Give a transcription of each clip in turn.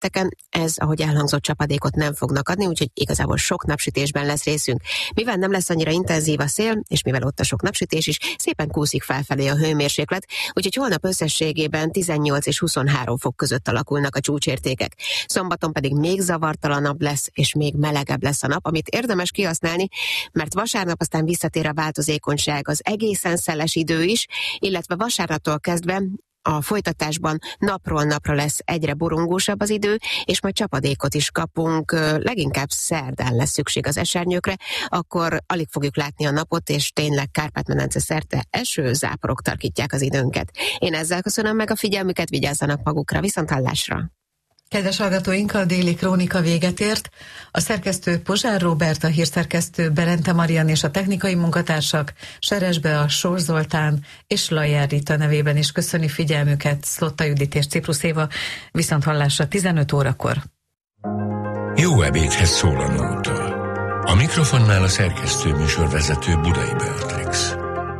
pénteken. Ez, ahogy elhangzott, csapadékot nem fognak adni, úgyhogy igazából sok napsütésben lesz részünk. Mivel nem lesz annyira intenzív a szél, és mivel ott a sok napsütés is, szépen kúszik felfelé a hőmérséklet, úgyhogy holnap összességében 18 és 23 fok között alakulnak a csúcsértékek. Szombaton pedig még zavartalanabb lesz, és még melegebb lesz a nap, amit érdemes kihasználni, mert vasárnap aztán visszatér a változékonyság, az egészen szeles idő is, illetve vasárnaptól kezdve a folytatásban napról napra lesz egyre borongósabb az idő, és majd csapadékot is kapunk, leginkább szerdán lesz szükség az esernyőkre, akkor alig fogjuk látni a napot, és tényleg Kárpát-medence szerte esőzáporok tarkítják az időnket. Én ezzel köszönöm meg a figyelmüket, vigyázzanak magukra, viszonthallásra! Kedves hallgatóink, a déli krónika véget ért. A szerkesztő Pozsár Róbert, a hírszerkesztő Berente Marian és a technikai munkatársak Seresbe a Sors Zoltán és Lajer Rita nevében is köszöni figyelmüket Szlotta Judit és Ciprus Éva. Viszonthallásra 15 órakor. Jó ebédhez szól a nóta. A mikrofonnál a szerkesztő műsorvezető Budai Beatrix.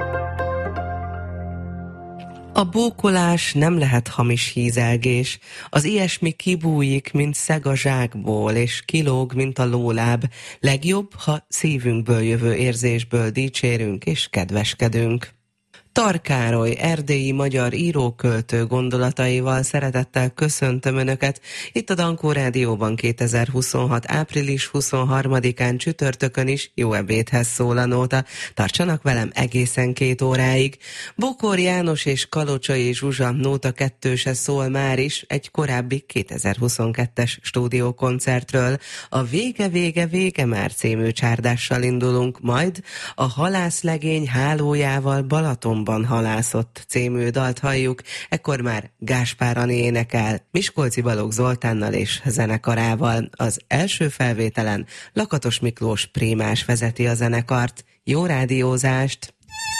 A bókolás nem lehet hamis hízelgés, az ilyesmi kibújik, mint szeg a zsákból, és kilóg, mint a lóláb. Legjobb, ha szívünkből jövő érzésből dicsérünk és kedveskedünk. Tar Károly, erdélyi magyar íróköltő gondolataival szeretettel köszöntöm Önöket itt a Dankó Rádióban 2026. április 23-án csütörtökön is. Jó ebédhez szól a nóta. Tartsanak velem egészen 2 óráig. Bokor János és Kalocsai Zsuzsa nóta 2-se szól már is egy korábbi 2022-es stúdiókoncertről. A Vége már című csárdással indulunk, majd a Halászlegény hálójával Balaton halászott című dalt halljuk, ekkor már Gáspár Ani énekel, Miskolci Balogh Zoltánnal és zenekarával. Az első felvételen Lakatos Miklós prímás vezeti a zenekart. Jó rádiózást!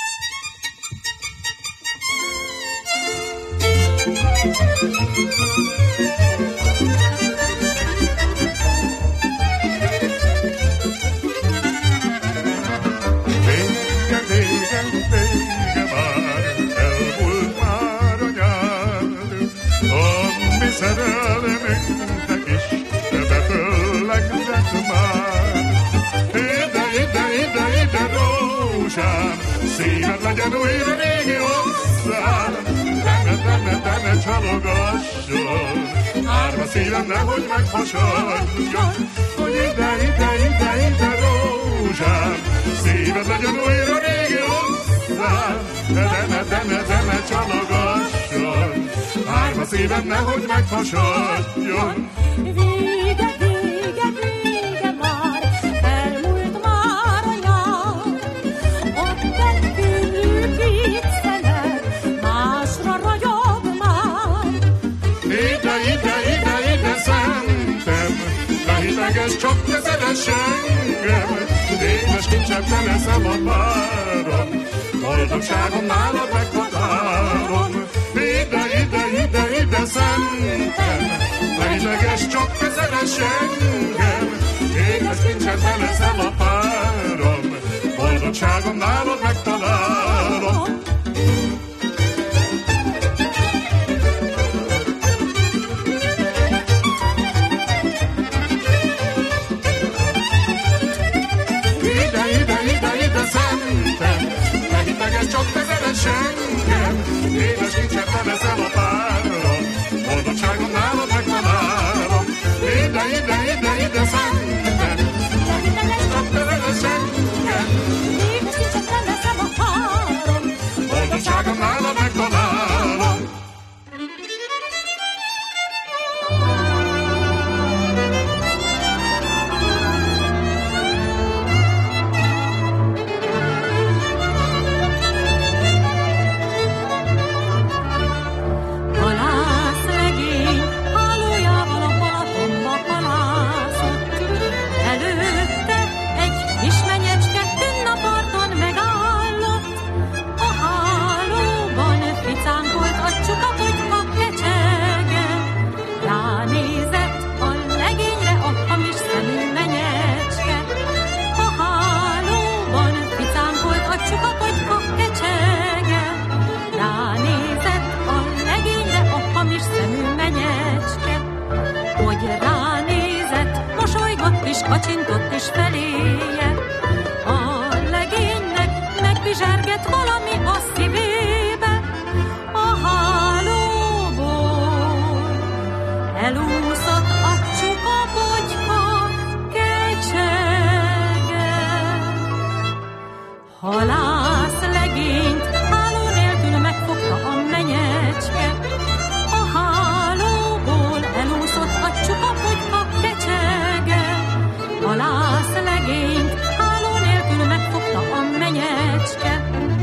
Szerelmünknek is beföllegzett már. Ide, rózsám, szíved legyen újra régi hozzám. Deme, csalogasson, árva szívem nehogy meghasadjon. Hogy ide, rózsám, szíved legyen újra régi hozzám. Deme, csalogasson, árva szívem nehogy meghasadjon. Vége már, elmúlt már a nyár. Ott egy könnyű két szeme, másra ragyog már. Ide, szentem, ne hideges, csak te szeress engem. Édes kincsebb, te leszel a párom, boldogságom nálad meghatárom. Ide, szentem, legileges, csak te szeress engem. Édes kincsem, te leszel a párom, boldogságom nálad megtalálom. Ide, szentem, legileges, csak te szeress engem. Édes kincsem, te leszel a párom, boldogságom nálad megtalálom. Ide, szentem, legileges, csak te szeress engem. Édes kincsem, te leszel a párom, boldogságom nálad megtalálom. kacsintott is feléje. A legénynek megbizsergett valami a szívébe, a hálóból elúszott a csuka bogyka kecsege. Halász legényt háló nélkül megfogta a menyecske, a hálóból elúszott a csuka bogyka kecsege. Halász legényt háló nélkül megfogta a menyecske.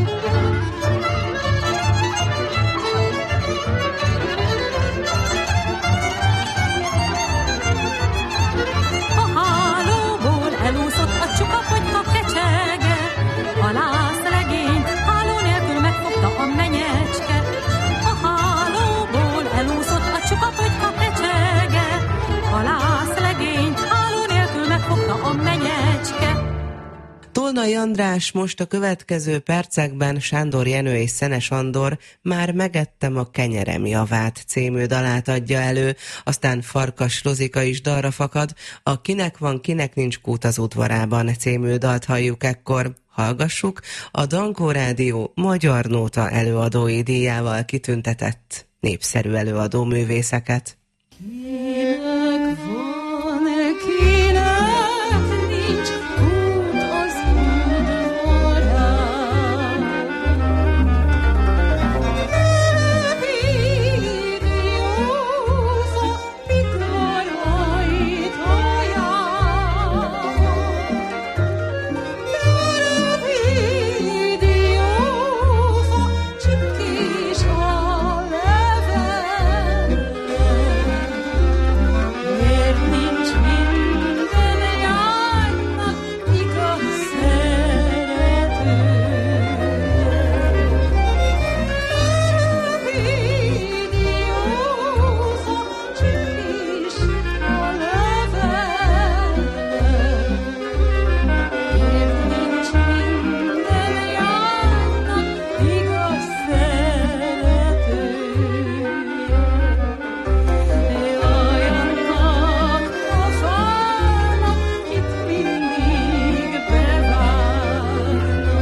A hálóból elúszott a csuka bogyka kecsege. Halász legényt háló nélkül megfogta a menyecske. A hálóból elúszott a csuka bogyka kecsege. Halász legényt háló nélkül megfogta a menyecske. Tolnai András most a következő percekben Sándor Jenő és Szenes Andor Már megettem a kenyerem javát című dalát adja elő, aztán Farkas Rozika is dalra fakad, a Kinek van, kinek nincs kút az udvarában című dalt halljuk ekkor. Hallgassuk a Dankó Rádió Magyar Nóta előadói díjával kitüntetett népszerű előadó művészeket. Kinek van, kinek nincs kút az udvarán. Rövid józa pitvarait ajánl. Rövid józa csipkés a level. Miért nincs minden járnak igaz szerető? Rövid józa csipkés a level. Miért nincs minden járnak igaz szerető? Jaj, annak a fának, kit mindig bevárnak.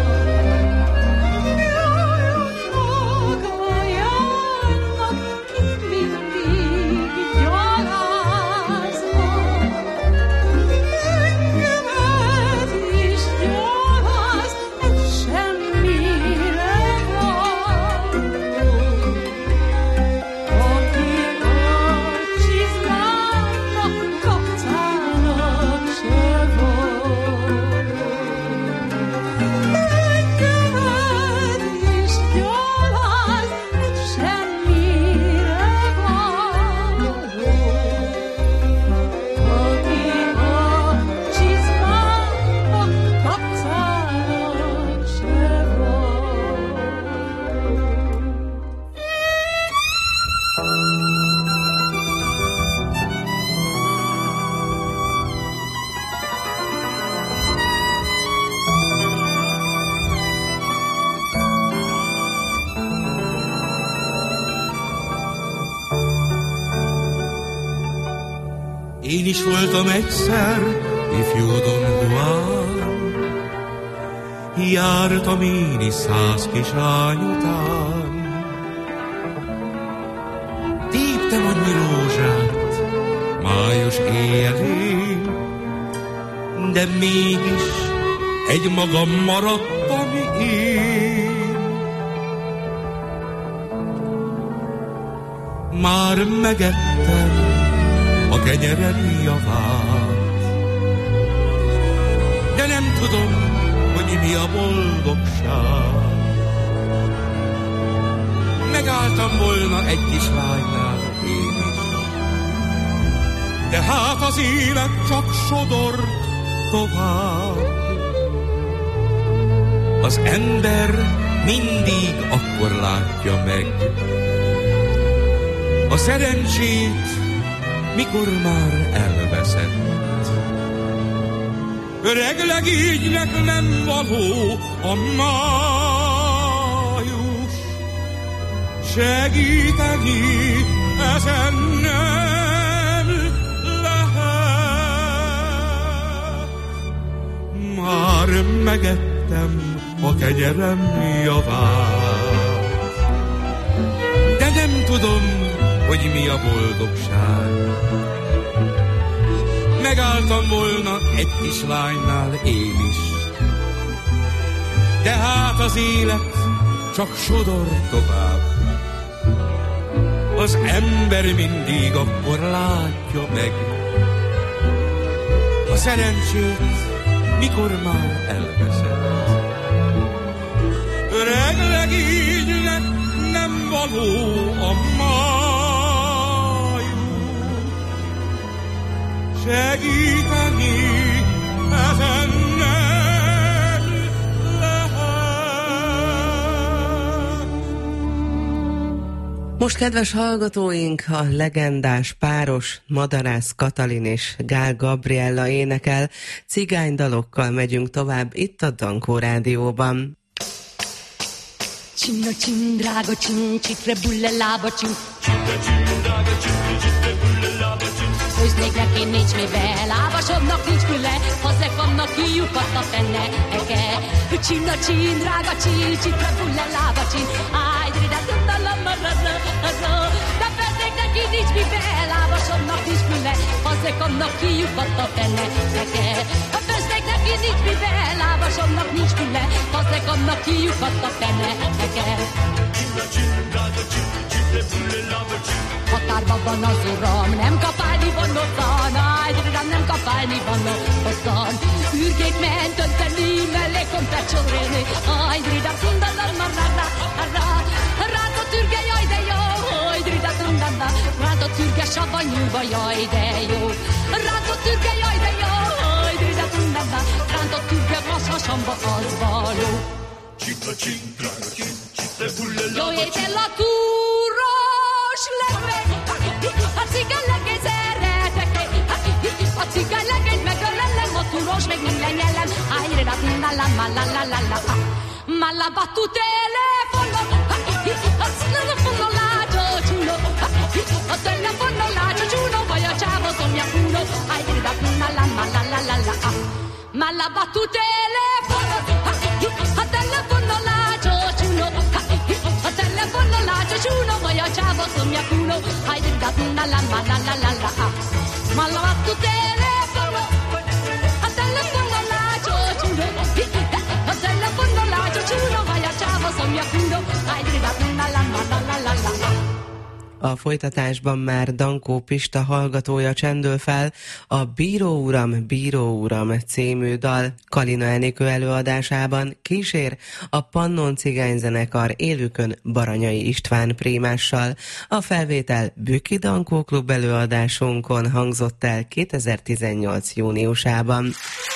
Jaj, annak a járnak, kit mindig gyaláznak. Engemet is gyaláz, egy semmire való. Aki a csizmának, kapcának se volt. Engemet is gyaláz, egy semmire való. Aki a csizmának, kapcának se volt. Én is voltam egyszer ifjú Don Juan, jártam én is 100 kisány után. Téptem annyi rózsát május éjjelén, de mégis egy magam maradtam én. Már megettem a kenyerem javát, de nem tudom, hogy mi a boldogság. Megálltam volna egy kislánynál én is, de hát az élet csak sodort tovább. Az ember mindig akkor látja meg a szerencsét, mikor már elveszett. Öreg legénynek nem való a május, segíteni ezen nem lehet. megettem a kenyerem javát. De nem tudom, hogy mi a boldogság. Megálltam volna egy kislánynál én is, de hát az élet csak sodor tovább. Az ember mindig akkor látja meg a szerencsét, mikor már elveszett. Öreg legénynek nem való a májú, segíteni ezen nem lehet. Most, kedves hallgatóink, a legendás páros Madarász Katalin és Gál Gabriella énekel, cigánydalokkal megyünk tovább itt a Dankó Rádióban. Csinno csin, drága csin, csitre bulle lába csin. Főznék neki nincs mivel, lábasobbnak nincs füle, hozzá vannak kiukat a fenneke. Csinno csin, drága csin, csitre bulle lába csin. Áj, drida, tudna, lamma, radna, radna. De főznék neki nincs mivel, lábasobbnak nincs füle, hozzá vannak kiukat a fenneke. Főznék neki nincs mivel, lábasobbnak nincs füle, hozzá vannak kiukat a fenneke. Határban van az uram, nem kapálni van ottan, ágyram nem kapálni van ottan. Ürgék ment önteni, mellé kompecsorélni, ágyridra tundalan marra, rántott ürge, jaj de jó, ágyridra tundanda, rántott ürge savanyúba, jaj de jó. Rántott ürge, jaj de jó, ágyridra tundanda, rántott ürge vasasamba az való. Jó étel a túros legmegy, a cigány legény szeretek, a cigány legény megölelem, a túros meg minden nyelem, ájre la la la la la la la, ma la battu telefono, a telefono lágyó csúló, a telefono lágyó csúló, vagy a csávó szomja kúló, ájre la la la la la la, ma la battu telefono, a telefono lágyó csúló, a telefono lágyó csúló, vagy a csávó szomja kúló, ájre la la la la la, ma la battu telefono, a telefono lágyó csúló, a telefono lágyó csúló, vagy a csávó szomja kúló, ájre la la la. A folytatásban már Dankó Pista hallgatója csendül fel a Bíró uram című dal Kalina Enikő előadásában, kísér a Pannon Cigányzenekar élükön Baranyai István prímással. A felvétel Bükki Dankó Klub előadásunkon hangzott el 2018. júniusában.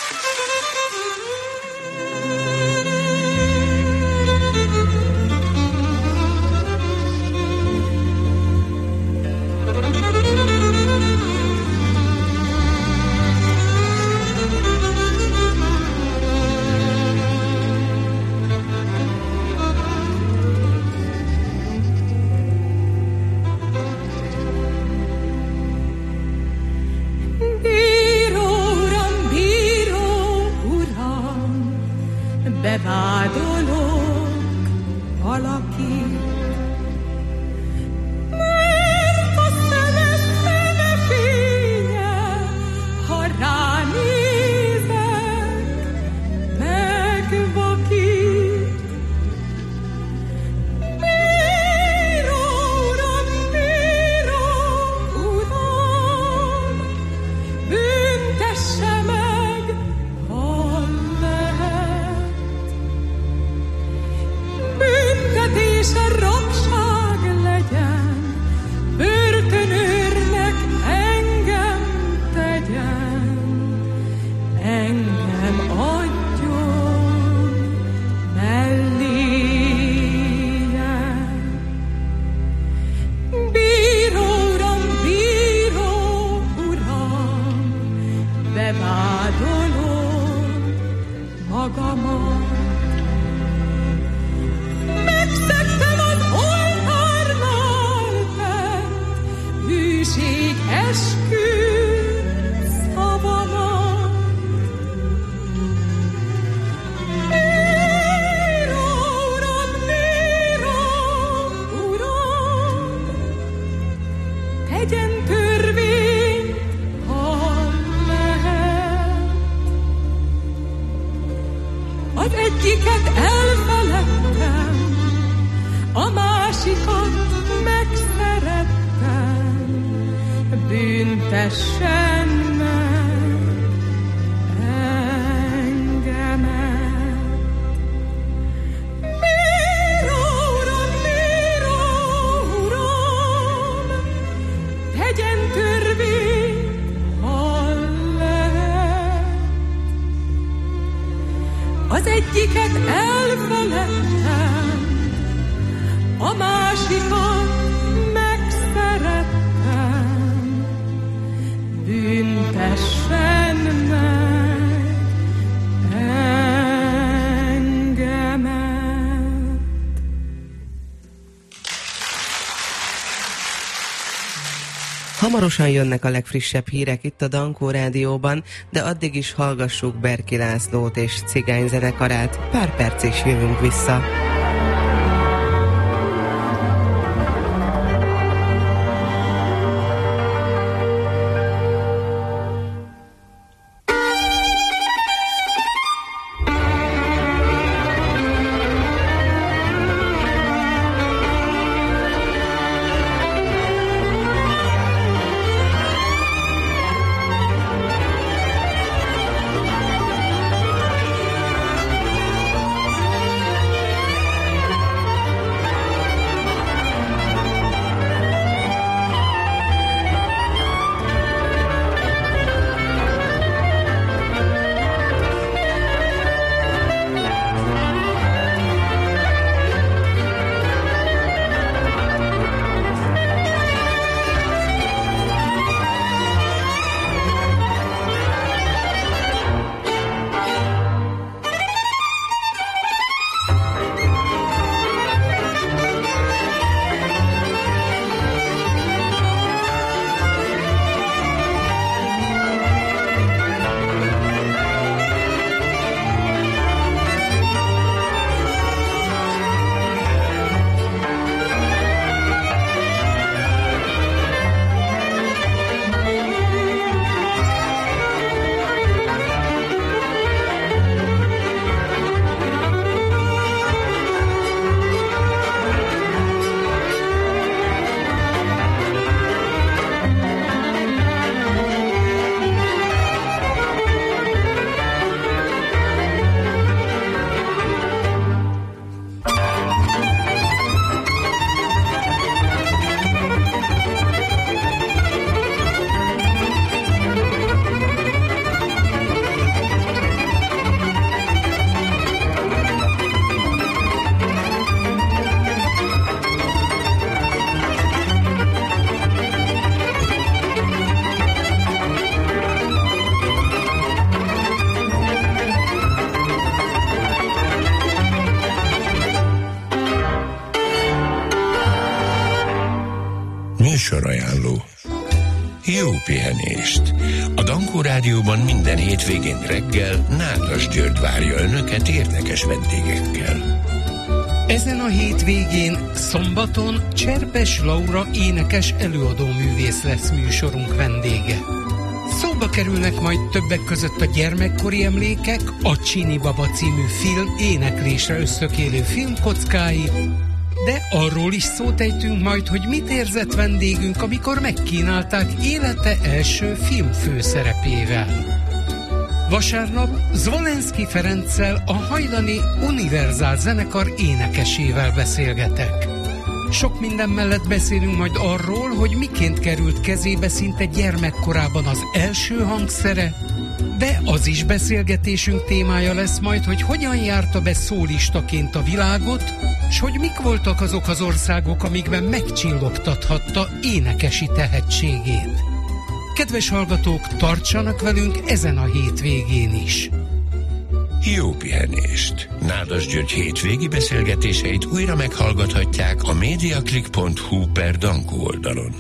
Bevádolok valakit, mert a szeme fénye, ha ránézek, megvakít. Bíró uram, büntesse meg, ha lehet. Büntetése rabság legyen, börtönőrnek engem tegyen, engem adjon melléje. Bíró uram, bevádolom magamat. Megszegtem az oltárnál vett hűség eskü szavamat. Az egyiket elfeledtem, a másikat megszerettem. Büntessen meg engemet. Hamarosan jönnek a legfrissebb hírek itt a Dankó Rádióban, de addig is hallgassuk Berki Lászlót és Cigány zenekarát. Pár perc is jövünk vissza. Műsorajánló. Jó pihenést! A Dankó Rádióban minden hétvégén reggel Nádas György várja önöket érdekes vendégekkel. Ezen a hétvégén szombaton Cserpes Laura énekes előadóművész lesz műsorunk vendége. Szóba kerülnek majd többek között a gyermekkori emlékek, a Csini Baba című film éneklésre összökélő filmkockái, de arról is szót ejtünk majd, hogy mit érzett vendégünk, amikor megkínálták élete első filmfőszerepével. Vasárnap Zvolenszky Ferenccel, a hajlani Univerzál zenekar énekesével beszélgetek. Sok minden mellett beszélünk majd arról, hogy miként került kezébe szinte gyermekkorában az első hangszere, de az is beszélgetésünk témája lesz majd, hogy hogyan járta be szólistaként a világot, s hogy mik voltak azok az országok, amikben megcsillogtathatta énekesi tehetségét. Kedves hallgatók, tartsanak velünk ezen a hétvégén is! Jó pihenést! Nádas György hétvégi beszélgetéseit újra meghallgathatják a mediaclick.hu/Dankó oldalon.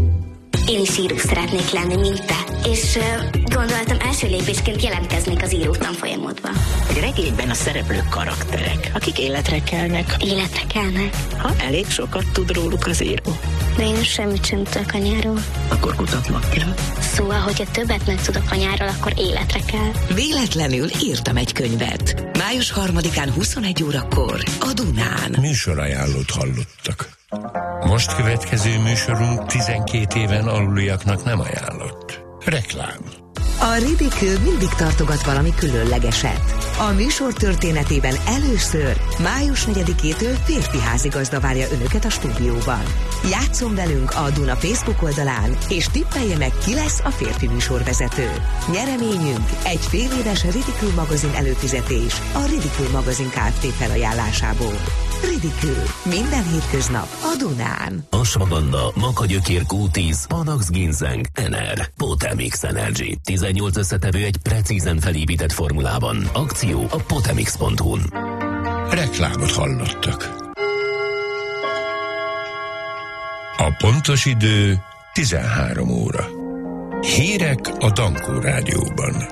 Én is író szeretnék lenni, mint te. És gondoltam, első lépésként jelentkeznék az író tanfolyamodba. Egy regényben a szereplők karakterek, akik életre kelnek. Életre kelnek? Ha elég sokat tud róluk az író. De én semmit sem tudok a nyáról. Akkor kutatnod kell. Szóval, hogyha többet megtudok a nyáról, akkor életre kell. Véletlenül írtam egy könyvet. Május 3-án 21 órakor a Dunán. Műsorajánlót hallottak. Most következő műsorunk 12 éven aluliaknak nem ajánlott. Reklám. A Ridicule mindig tartogat valami különlegeset. A műsor történetében először május 4-től férfi házigazda várja önöket a stúdióban. Játsszon velünk a Duna Facebook oldalán, és tippelje meg, ki lesz a férfi műsorvezető. Nyereményünk egy féléves Ridicule magazin előfizetés a Ridicule magazin Kft. Felajánlásából. Ridicule. Minden hétköznap a Dunán. Ashwagandha, makagyökér, Q10, Panax Ginseng, NR, Potemix Energy. 18 összetevő egy precízen felépített formulában. Akció a potemix.hu-n. Reklámot hallottak. A pontos idő 13 óra. Hírek a Dankó Rádióban.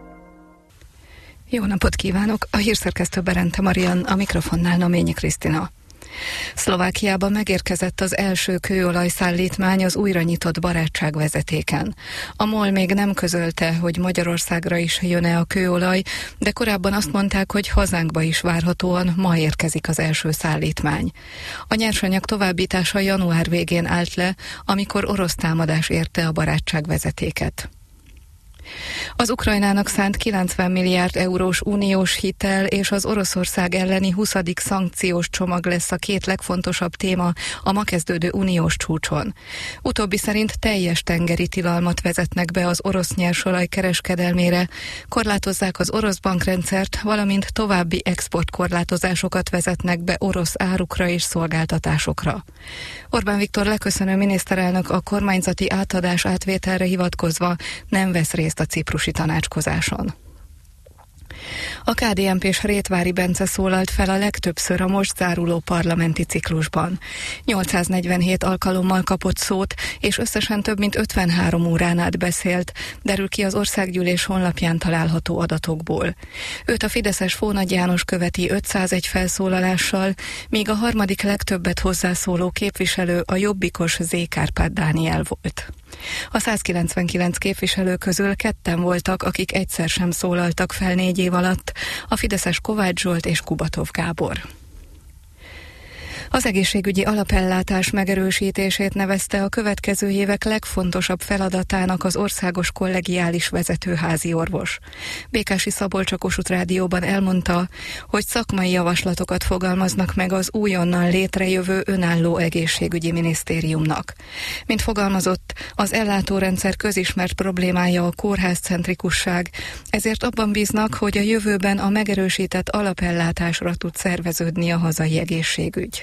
Jó napot kívánok! A hírszerkesztő Berente Marian, a mikrofonnál Noményi Krisztina. Szlovákiában megérkezett az első kőolajszállítmány az újra nyitott barátságvezetéken. A MOL még nem közölte, hogy Magyarországra is jön-e a kőolaj, de korábban azt mondták, hogy hazánkba is várhatóan ma érkezik az első szállítmány. A nyersanyag továbbítása január végén állt le, amikor orosz támadás érte a barátságvezetéket. Az Ukrajnának szánt 90 milliárd eurós uniós hitel és az Oroszország elleni 20. szankciós csomag lesz a két legfontosabb téma a ma kezdődő uniós csúcson. Utóbbi szerint teljes tengeri tilalmat vezetnek be az orosz nyersolaj kereskedelmére, korlátozzák az orosz bankrendszert, valamint további exportkorlátozásokat vezetnek be orosz árukra és szolgáltatásokra. Orbán Viktor leköszönő miniszterelnök a kormányzati átadás átvételre hivatkozva nem vesz részt a ciprusi tanácskozáson. A KDNP-s Rétvári Bence szólalt fel a legtöbbször a most záruló parlamenti ciklusban. 847 alkalommal kapott szót, és összesen több mint 53 órán át beszélt, derül ki az Országgyűlés honlapján található adatokból. Őt a fideszes Fónagy János követi 501 felszólalással, míg a harmadik legtöbbet hozzászóló képviselő a jobbikos Z. Kárpát Dániel volt. A 199 képviselő közül ketten voltak, akik egyszer sem szólaltak fel 4 év alatt, a fideszes Kovács Zsolt és Kubatov Gábor. Az egészségügyi alapellátás megerősítését nevezte a következő évek legfontosabb feladatának az országos kollegiális vezetőházi orvos. Békási Szabolcs a Kossuth Rádióban elmondta, hogy szakmai javaslatokat fogalmaznak meg az újonnan létrejövő önálló egészségügyi minisztériumnak. Mint fogalmazott, az ellátórendszer közismert problémája a kórházcentrikusság, ezért abban bíznak, hogy a jövőben a megerősített alapellátásra tud szerveződni a hazai egészségügy.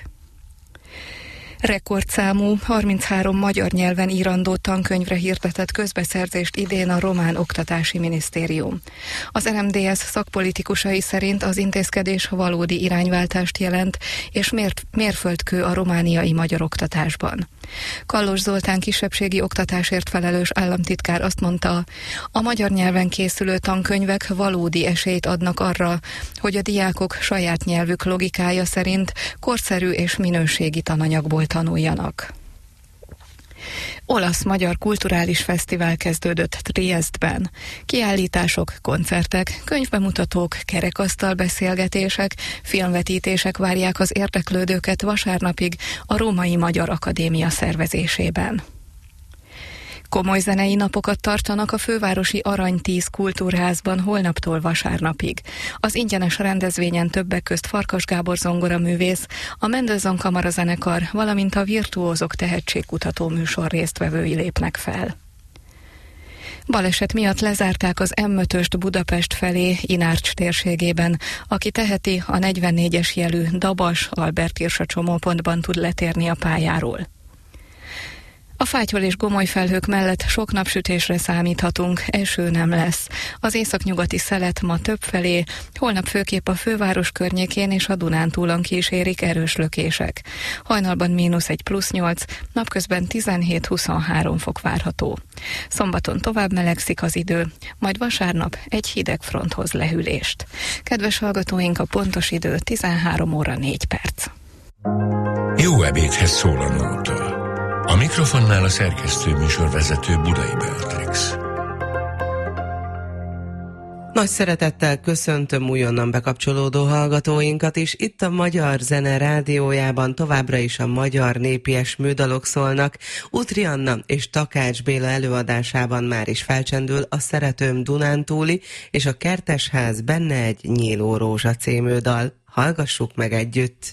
Rekordszámú, 33 magyar nyelven írandó tankönyvre hirdetett közbeszerzést idén a Román Oktatási Minisztérium. Az RMDSZ szakpolitikusai szerint az intézkedés valódi irányváltást jelent, és mérföldkő a romániai magyar oktatásban. Kallos Zoltán kisebbségi oktatásért felelős államtitkár azt mondta, a magyar nyelven készülő tankönyvek valódi esélyt adnak arra, hogy a diákok saját nyelvük logikája szerint korszerű és minőségi tananyagból tanuljanak. Olasz-magyar kulturális fesztivál kezdődött Triestben. Kiállítások, koncertek, könyvbemutatók, kerekasztal beszélgetések, filmvetítések várják az érdeklődőket vasárnapig a Római Magyar Akadémia szervezésében. Komoly zenei napokat tartanak a fővárosi Arany 10 kultúrházban holnaptól vasárnapig. Az ingyenes rendezvényen többek közt Farkas Gábor zongoraművész, a Mendelssohn Kamarazenekar, valamint a Virtuózok tehetségkutató műsor résztvevői lépnek fel. Baleset miatt lezárták az M5-öst Budapest felé Inárcs térségében. Aki teheti, a 44-es jelű Dabas Albert Irsa csomópontban tud letérni a pályáról. A fátyol és gomoly felhők mellett sok napsütésre számíthatunk, eső nem lesz. Az északnyugati szelet ma többfelé, holnap főképp a főváros környékén és a Dunántúlon kísérik erős lökések. Hajnalban -1 +8, napközben 17-23 fok várható. Szombaton tovább melegszik az idő, majd vasárnap egy hideg fronthoz lehűlést. Kedves hallgatóink, a pontos idő 13 óra 4 perc. Jó ebédhez szól a nóta. A mikrofonnál a szerkesztő műsorvezető Budai Beatrix. Nagy szeretettel köszöntöm újonnan bekapcsolódó hallgatóinkat is. Itt a Magyar Zene Rádiójában továbbra is a magyar népi esműdalok szólnak. Útri Anna és Takács Béla előadásában már is felcsendül a Szeretőm Dunántúli és a Kertesház benne egy nyíló rózsa című dal. Hallgassuk meg együtt!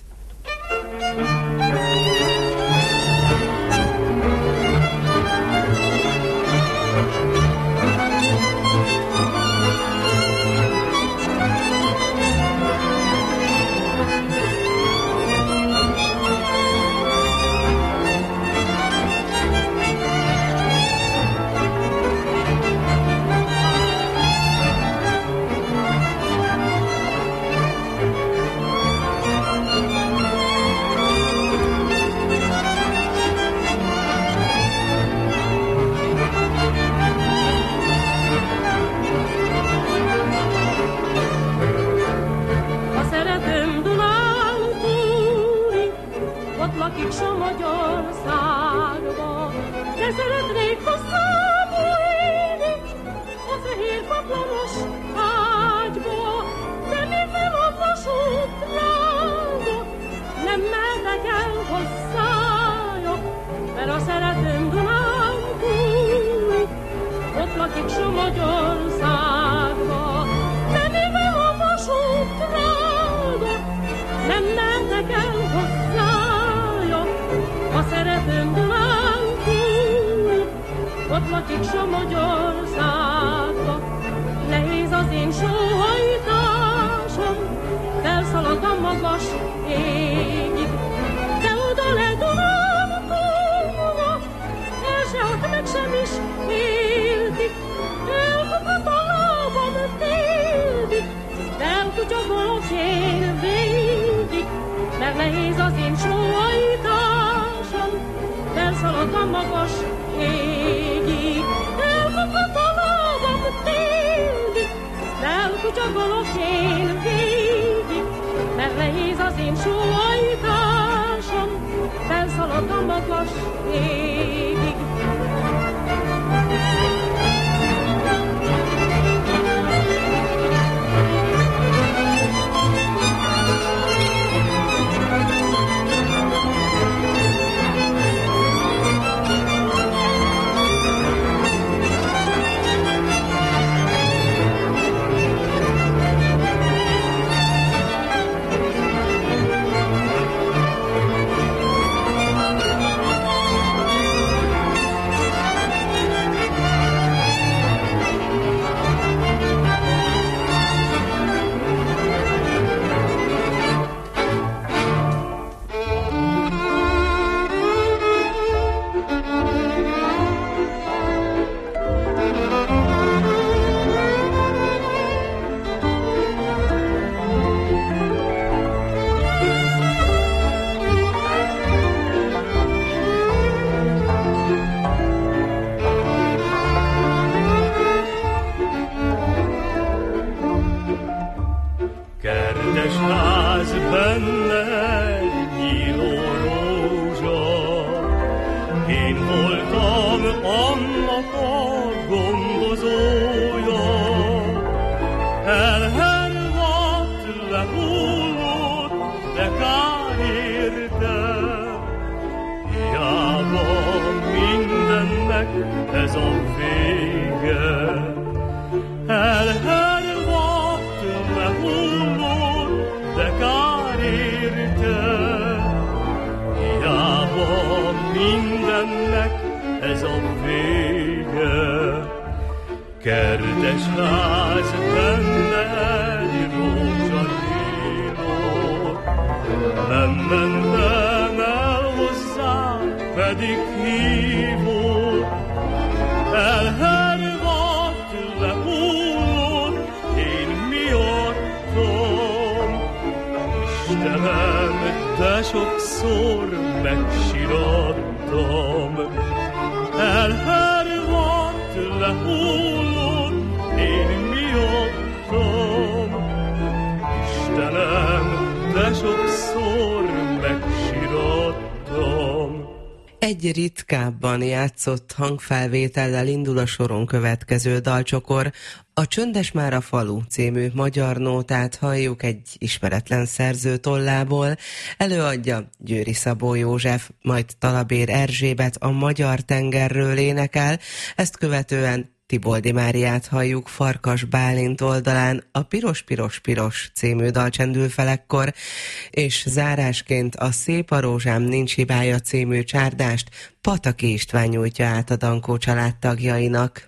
egy ritkábban játszott hangfelvétellel indul a soron következő dalcsokor. A Csöndes már a falu című magyar nótát halljuk egy ismeretlen szerző tollából. Előadja Győri Szabó József, majd Talabér Erzsébet a Magyar tengerről énekel, ezt követően Tiboldi Máriát halljuk Farkas Bálint oldalán, a Piros, piros, piros című dal csendül fel ekkor, és zárásként a Szép a rózsám nincs hibája című csárdást Pataki István nyújtja át a Dankó család tagjainak.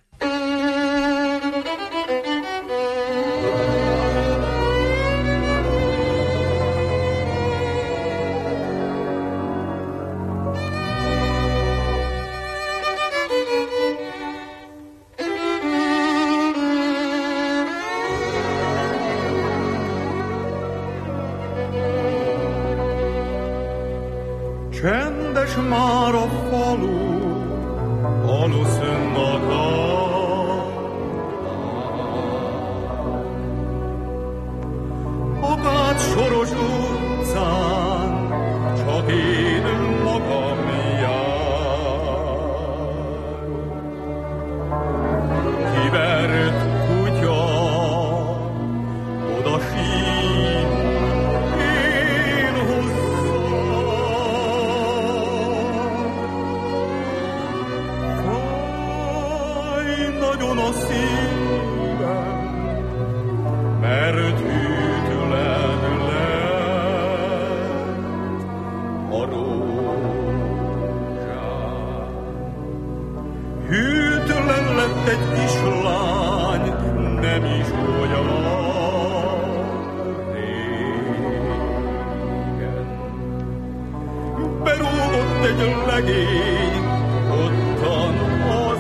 Csendes már a falu, aluszönnak a Gács-Soros utcán, csak én magam járok. Kivert kutya, oda sín, én nagyon a szívem, mert hűtlen lett a rózsám. Hűtlen lett egy kislány, nem is olyan régen. Berúgott egy legény, ottan az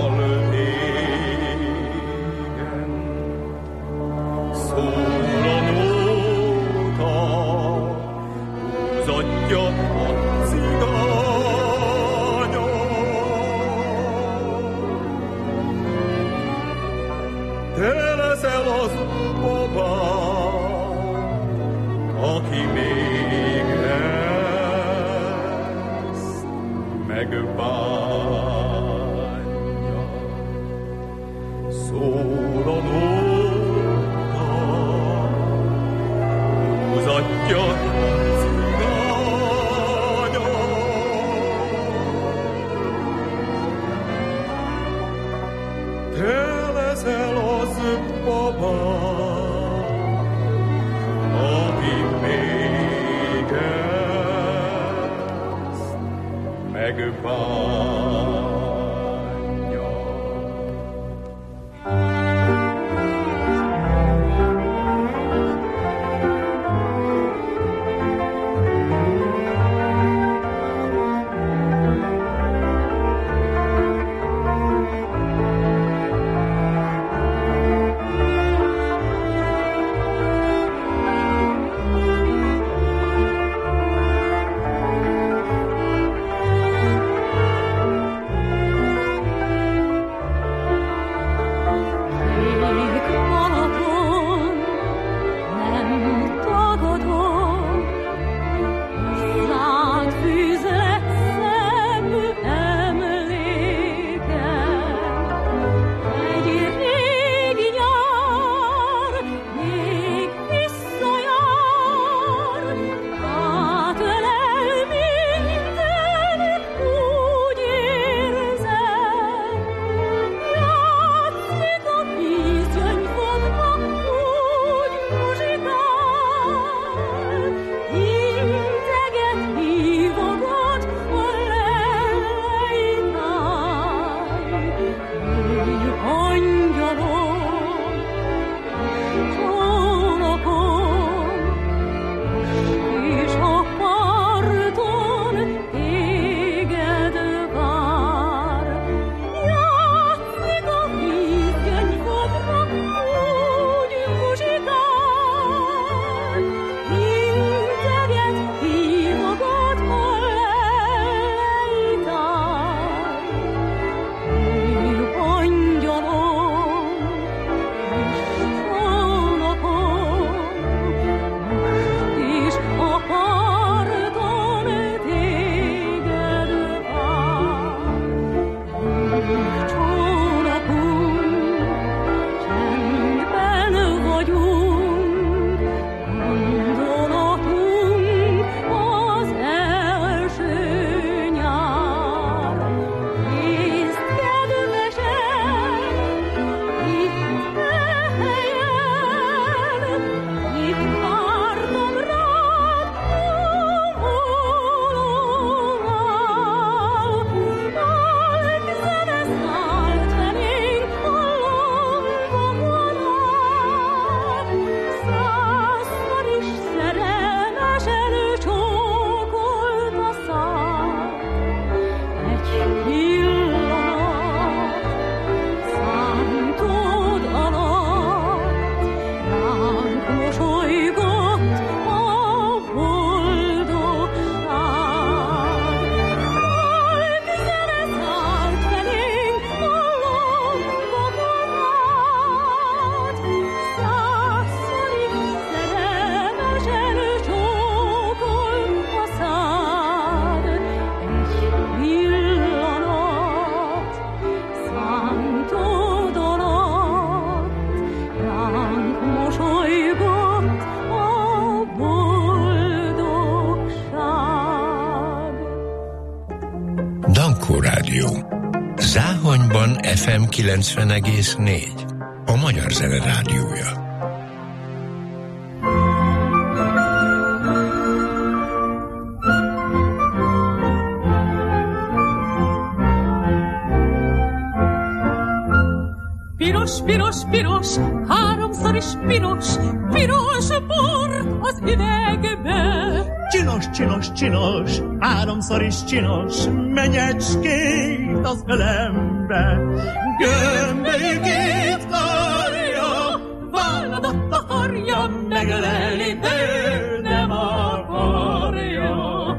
te leszel az babám, aki még ezt megbánja. Szól a nóta, húzatja a cigánya. Te leszel az babám, aki még ezt megbánja. FM 90,4. A Magyar Zene Rádiója. Piros, piros, piros, háromszor is piros, piros bor az üvegbe. Csinos, csinos, csinos, háromszor is csinos, menyecskét az ölembe. Gömbölyükét karja, válladat akarja megölelni, de ő nem akarja.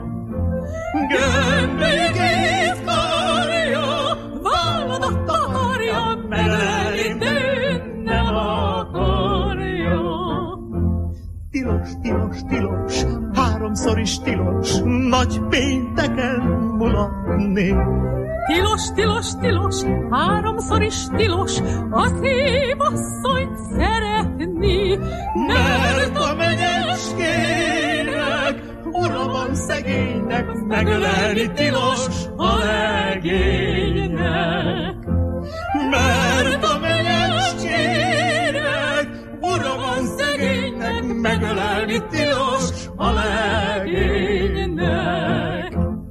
Gömbölyükét karja, válladat akarja megölelni, de ő nem akarja. Tilos, tilos, tilos, háromszor is tilos, nagy pénteken mulatni. Tilos, tilos, tilos, háromszor is tilos, a szép asszonyt szeretni. Mert a menyecskének, ura van szegénynek, megölelni tilos a legénynek. Mert a menyecskének, ura van szegénynek, megölelni tilos a legénynek.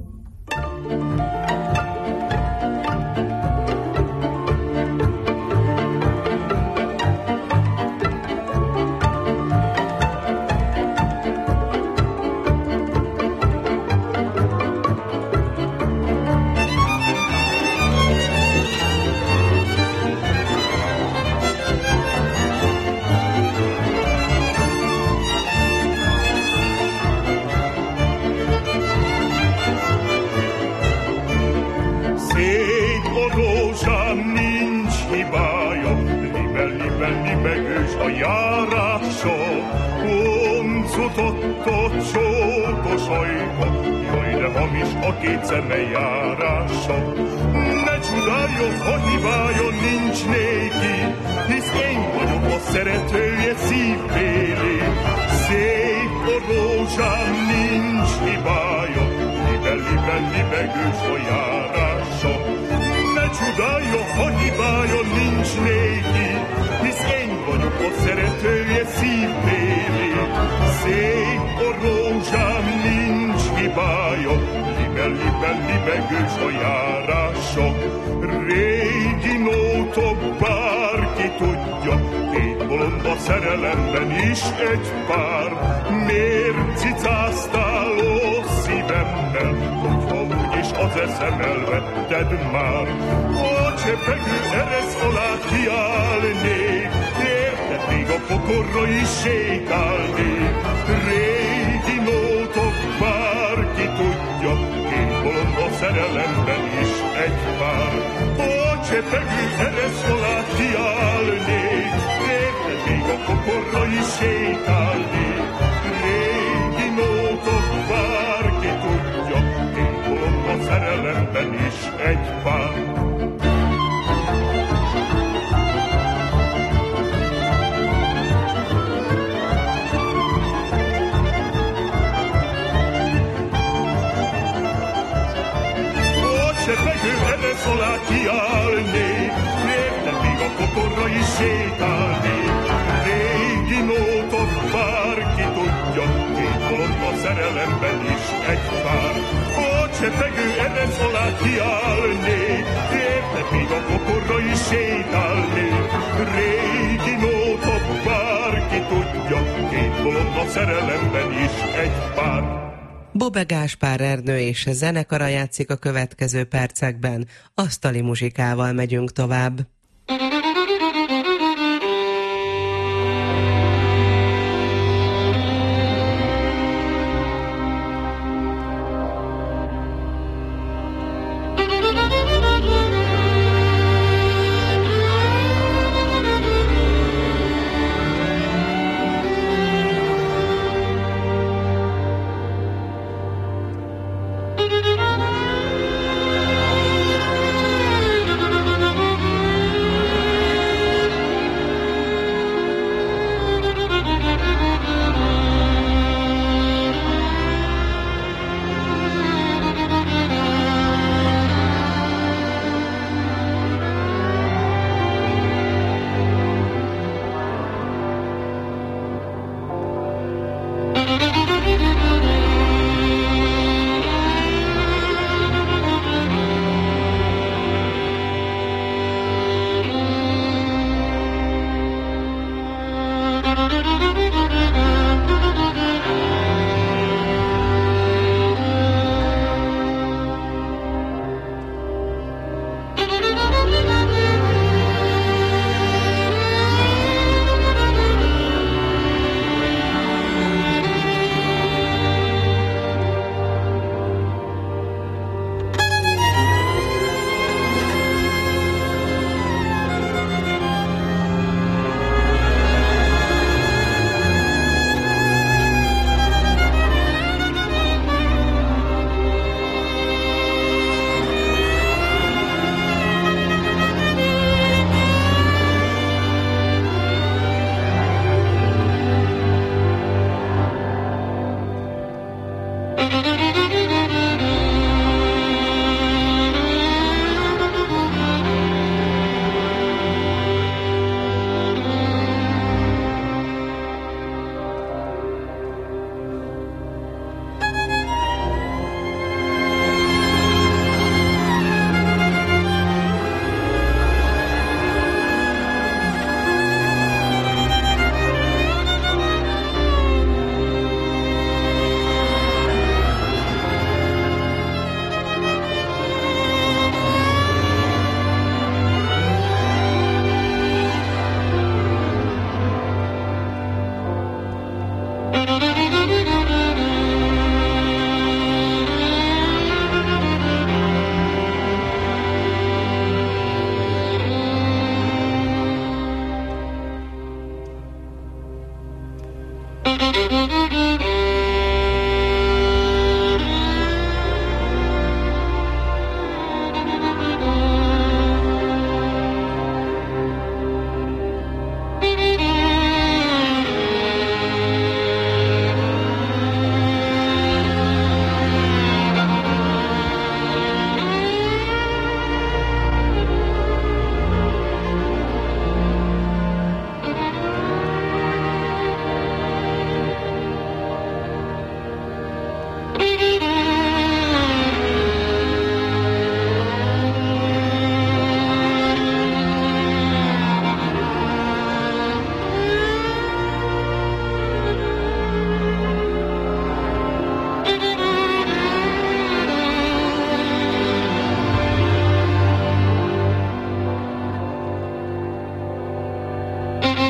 A járása, uncutott csókos ajka, jaj, de hamis a két szeme járása. Ne csodáljon, ha hibája nincs néki, hisz én vagyok a szeretője szívbéli. Szép a rózsám, nincs hibája, libegős a járása. Ne csodáljon, ha hibája nincs néki, hisz én vagyok a szeretője szívbéli. Szép a rózsám, nincs hibája, libegős a járása. Régi nótok bárki tudja, két bolond a szerelemben is egy pár. Miért cicáztál, ó szívemmel, hogyha úgyis az eszem elvetted már? A csepegő eresz alá kiállnék, érted még a pokorra is sétálnék. Régi nótok bárki tudja, két bolond a szerelemben is egy pár. A csepegő eresz alá kiállnék, érted még a pokorra is sétálnék. Régi nótok bárki tudja, két bolond a szerelemben is egy pár. Csepegő eresz alá kiállnék, érted még a pokorra is sétálnék. Régi nótot bárki tudja, két bolond a szerelemben is egy pár. A csepegő eresz alá kiállnék, érted még a pokorra is sétálnék. Régi nótot bárki tudja, két bolond a szerelemben is egy pár. Bobbe Gáspár Ernő és zenekara játszik a következő percekben. Asztali muzsikával megyünk tovább.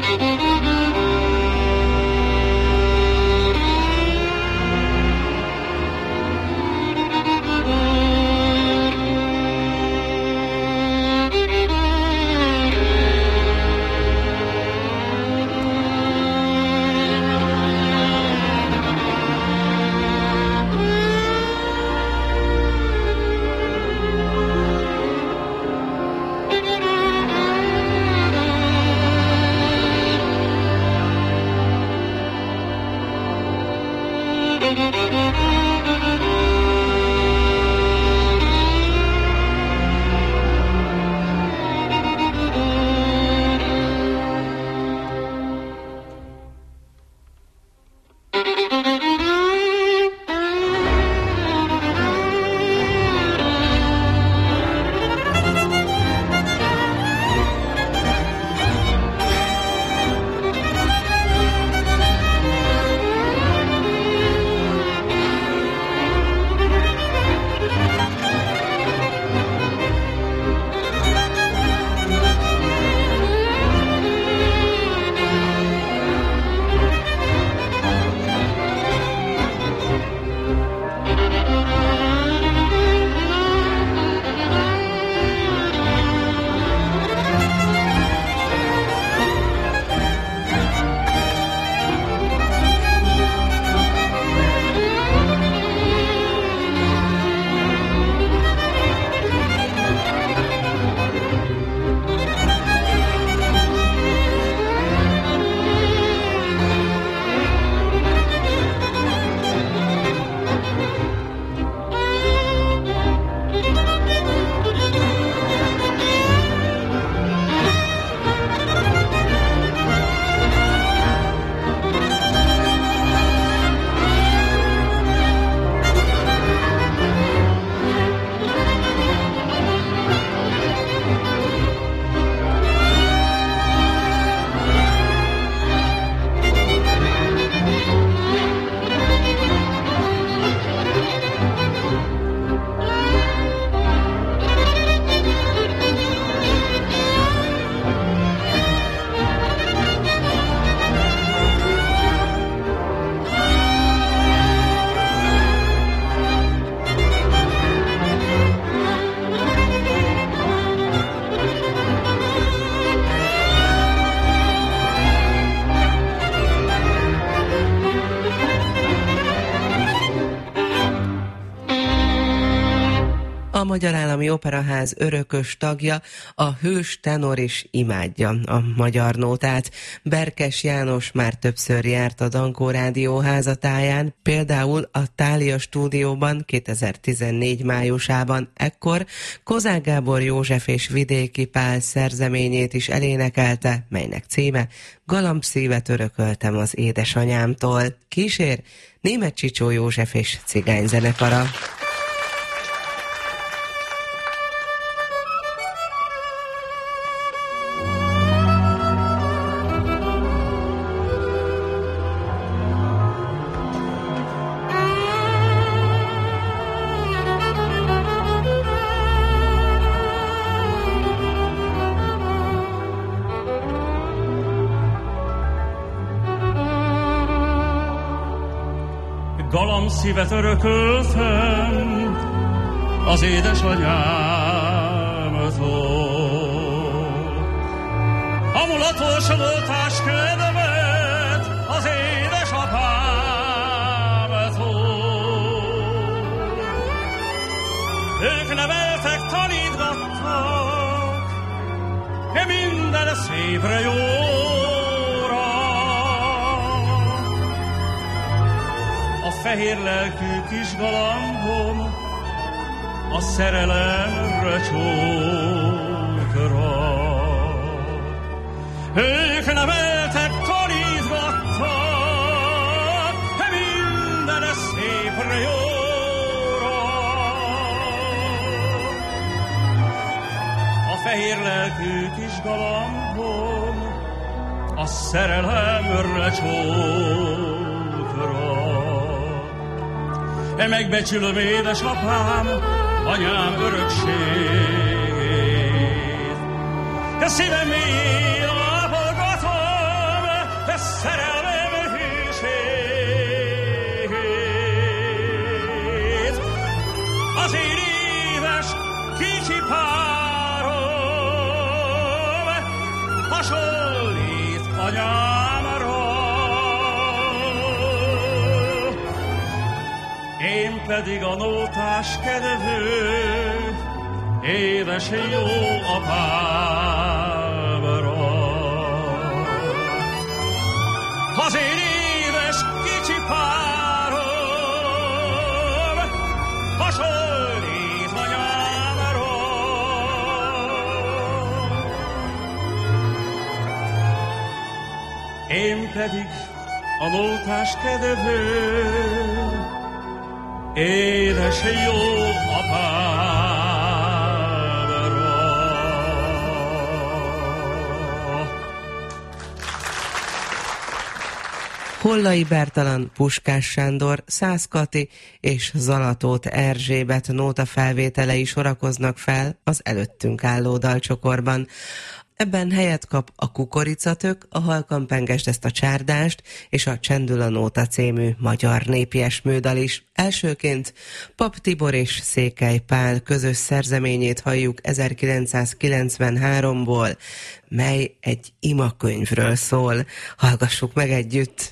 A Magyar Állami Operaház örökös tagja, a hős tenor is imádja a magyar nótát. Berkes János már többször járt a Dankó Rádió házatáján, például a Thália stúdióban 2014 májusában. Ekkor Kozák Gábor József és Vidéki Pál szerzeményét is elénekelte, melynek címe Galambszívet örököltem az édesanyámtól. Kísér Németh Csicsó József és cigányzenekara. Szívet örököltem az édesanyámtól. A mulatos voltás kedvet az édesapámtól. Ők neveltek, tanítgattak, minden szépre jóra. A fehér lelkű kis galambom a szerelemre csókra. Ők neveltek, tanítgattak, minden szépre jóra. A fehér lelkű kis galambom a szerelemre csókra. Megbecsülöm édesapám, anyám örökségét. Szívem mélyén ápolgatom, anyámról. Én pedig a nótás kedvő, édes jó apámról. Az én édes kicsi párom hasonlít anyámról. Én pedig a nótás kedvő, édes jó apámról. Hollai Bertalan, Puskás Sándor, Szász Kati és Zalatóth Erzsébet nótafelvételei sorakoznak fel az előttünk álló dalcsokorban. Ebben helyet kap a Kukoricatök, a Halkan pengesd ezt a csárdást és a Csendül a nóta című magyar népies műdal is. Elsőként Pap Tibor és Székely Pál közös szerzeményét halljuk 1993-ból, mely egy imakönyvről szól. Hallgassuk meg együtt!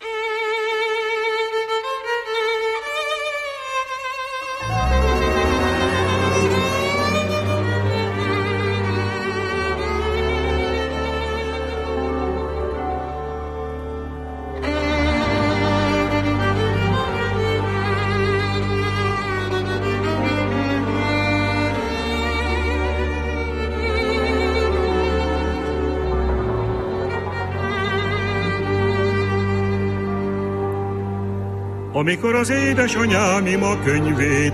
Amikor az édesanyám ima könyvét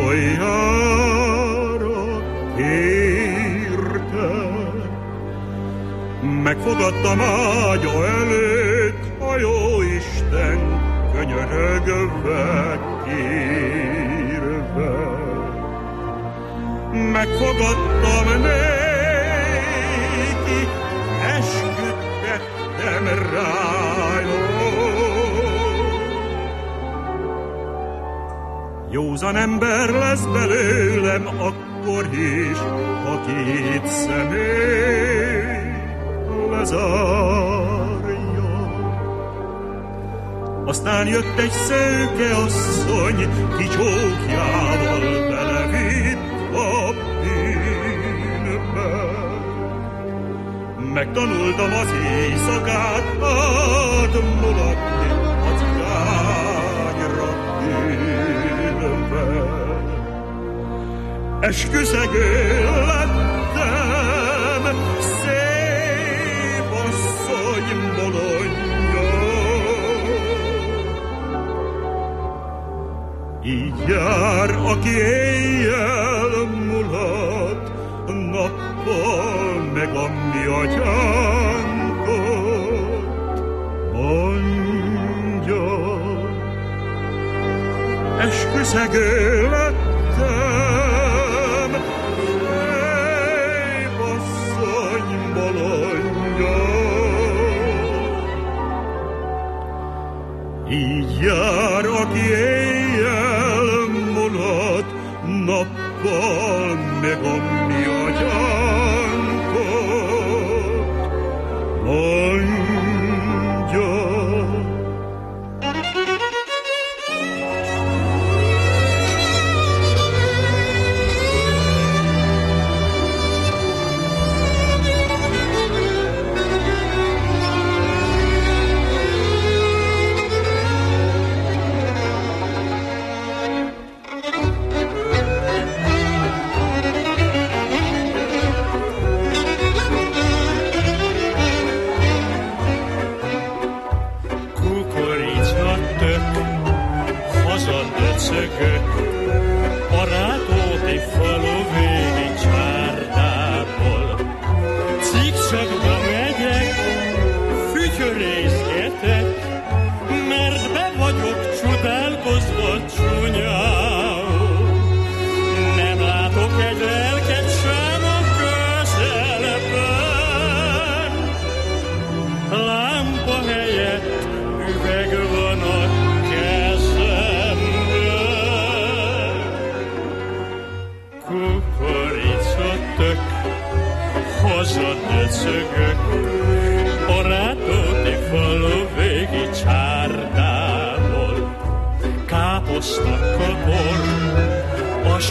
utoljára kérte, megfogadtam ágya előtt, a jóisten könyörögve kérve. Megfogadtam néki, esküt tettem rájól. Józan ember lesz belőlem akkor is, ha két személy lezárja. Aztán jött egy szőke asszony, kicsókjával belevitt a bűnbe. Megtanultam az éjszakát átmulatni a cigányra ülve. Esküszegő lettem, szép asszony bolondja. Így jár, aki éjjel mulat, nappal meg a mi atyánkot mondja. Esküszegő lettem, szép asszony bolondja. Így jár, aki éjjel mulat, nappal meg a mi atyánkot mondja. A Rátóti falu végi csárdából. Cikcsakba megyek, fütyörészgetek, mert be vagyok csodálkozva csúnyául. Nem látok egy lelket sem a közelben, lámpa helyett üveg van a kukorica tök, hazadöcögök, a Rátóti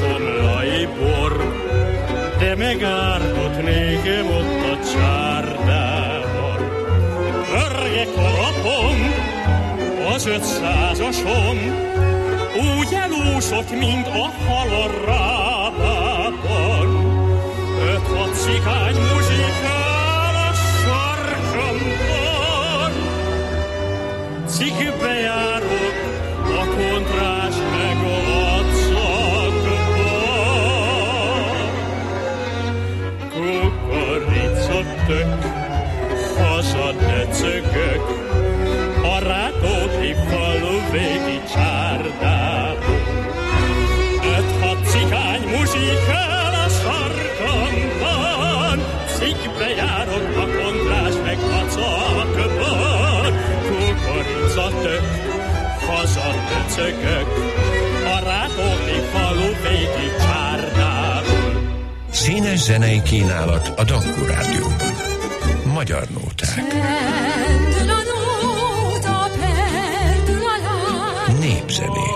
somlai bor, de megártott nékem ott a csárdában. Örgek a lapom, az 500-asom, úgy elúszott, mint a hal a rábában. 5-6 cigány muzsikál a sarkamban. Cikkbe járok, a kontrás meg a cakban. Kukoricatök, hazadecögök, a Rákóczi falu végi csárdában. 5-6 cigány muzsikál a sarkamban, cikkbe járok a kontrás meg a cakban. Kukoricatök, hazadecögök, a Rákóczi falu végi csárdában. Színes zenei kínálat a Dankó Rádióban. Magyar nóták. Népzenék.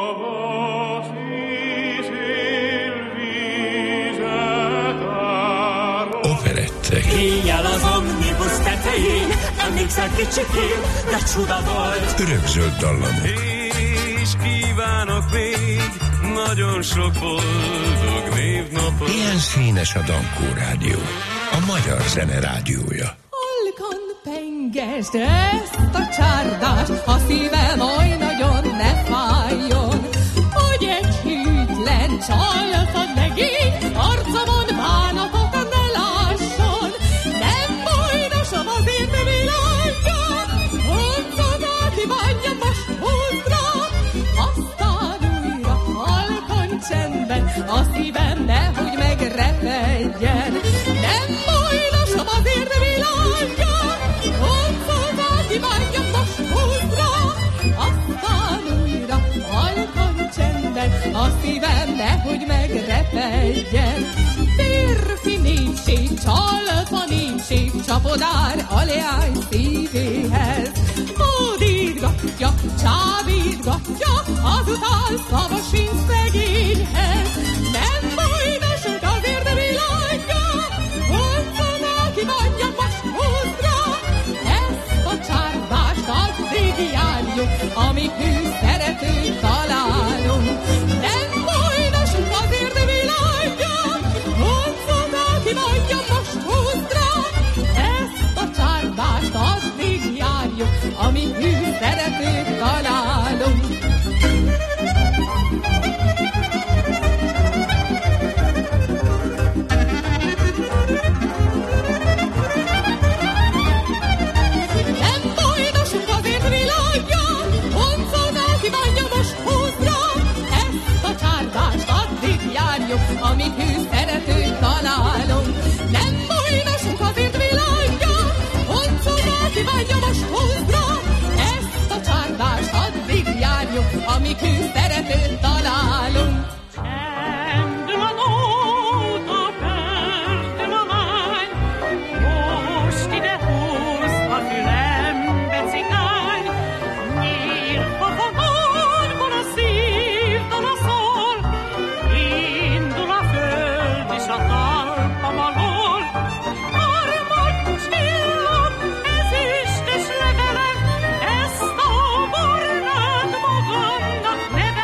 Operettek. Éjjel az omnibus tetején, emlékszel kicsikén, de csuda volt. Örökzöld dallamok. És kívánok még nagyon sok boldog névnapot. Ilyen színes a Dankó Rádió, a magyar zene rádiója. Halkan pengesd ezt a csárdást, a szívem oly nagyon ne fájjon, hogy egy hűtlen csalfad megint arcomon bánatot ne lásson. Nem bajnosom azért ne világja, honcodát bánja most húzra, aztán újra halkan csendben a szívem nehogy megrepedjen. Nem bajnosom azért ne világja, honcodát bánja most húzra, aztán újra halkan csendben a szívem nehogy megrepedjen. Férfi nincs, csalfa nincs, csapodár a leány szívéhez. Hódítgatja, csábítgatja, azután szava sincs szegényhez. Nem bajnosod azért ne világja, honcodát bánja most húzra, ezt a csárdást addig járjuk, amíg hű szeretőt találunk. Nem bajnosunk azért ne világja, honcodát bánja most húzra, ezt a csárdást addig járjuk, amíg hű szeretőt találunk. Amíg hű szeretőt találunk. Nem bajnosunk azért világja, honcodát kívánja most húzra, ezt a csárdást addig járjuk, amíg hű szeretőt találunk. Csend van óta, pördül a lány, most ide húz a fülembe cigány, nyírva fogadból a szívtól a szól, indul a föld és a talpam alól. Armad csillog, ezüstös levelem, ezt a barnát magamnak nevelem.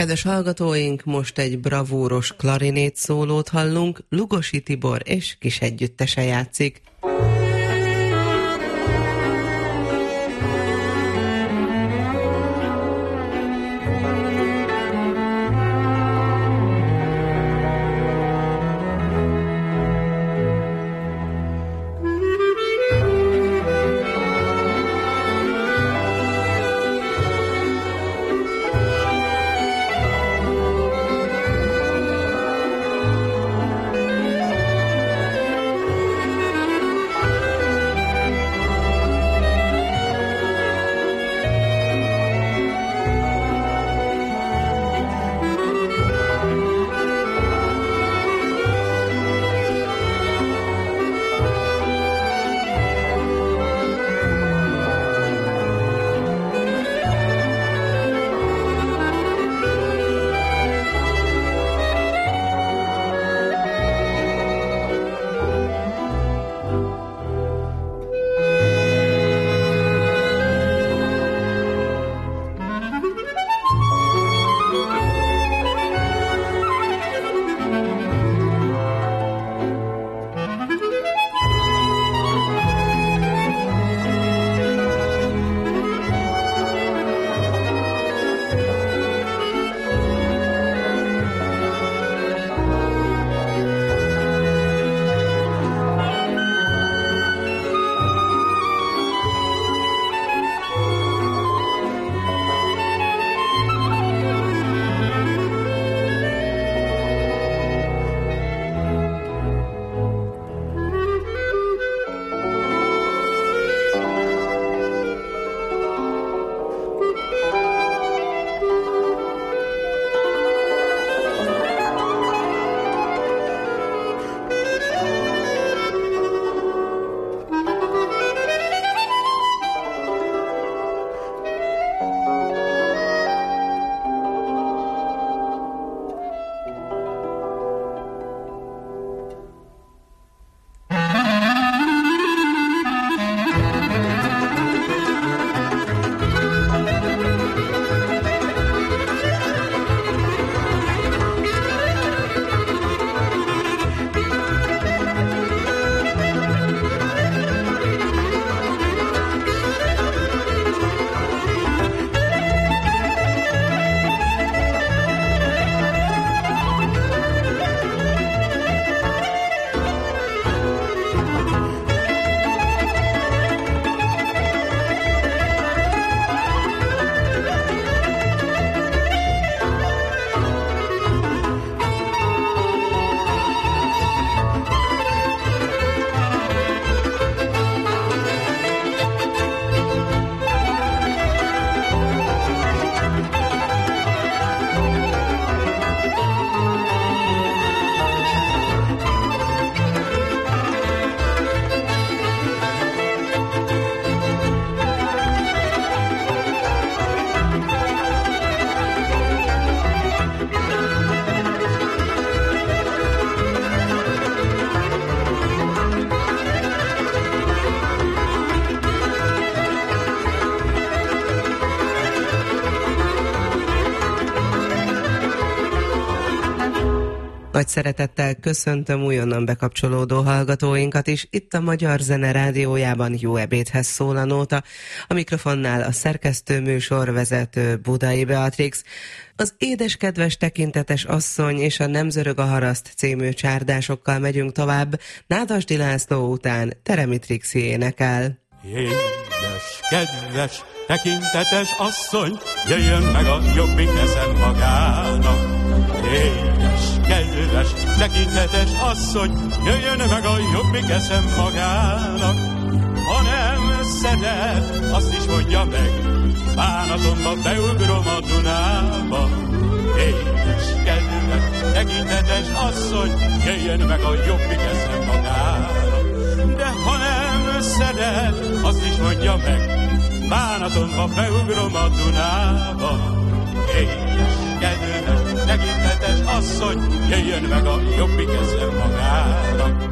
Kedves hallgatóink, most egy bravúros klarinét szólót hallunk, Lugosi Tibor és kis együttese játszik. Nagy szeretettel köszöntöm újonnan bekapcsolódó hallgatóinkat is. Itt a Magyar Zene Rádiójában Jó ebédhez szól a nóta. A mikrofonnál a szerkesztő műsorvezető Budai Beatrix. Az édeskedves tekintetes asszony és a Nem zörög a haraszt című csárdásokkal megyünk tovább. Nádasdy László után Teremi Trixi énekel. Édes, kedves, tekintetes asszony, jöjjön meg a jobbik kezem magának. Édes, kedves, tekintetes asszony, jöjjön meg a jobbik kezem magának. Ha nem szeret, azt is mondja meg, bánatomba beugrom a Dunába. Édes, kedves, tekintetes asszony, jöjjön meg a jobbik kezem magának. De ha nem szeret, azt is mondja meg, bánatomba beugrom a Dunába. Édes, kedves, tekintetes asszony, jöjjön meg a jobbik kezem magának.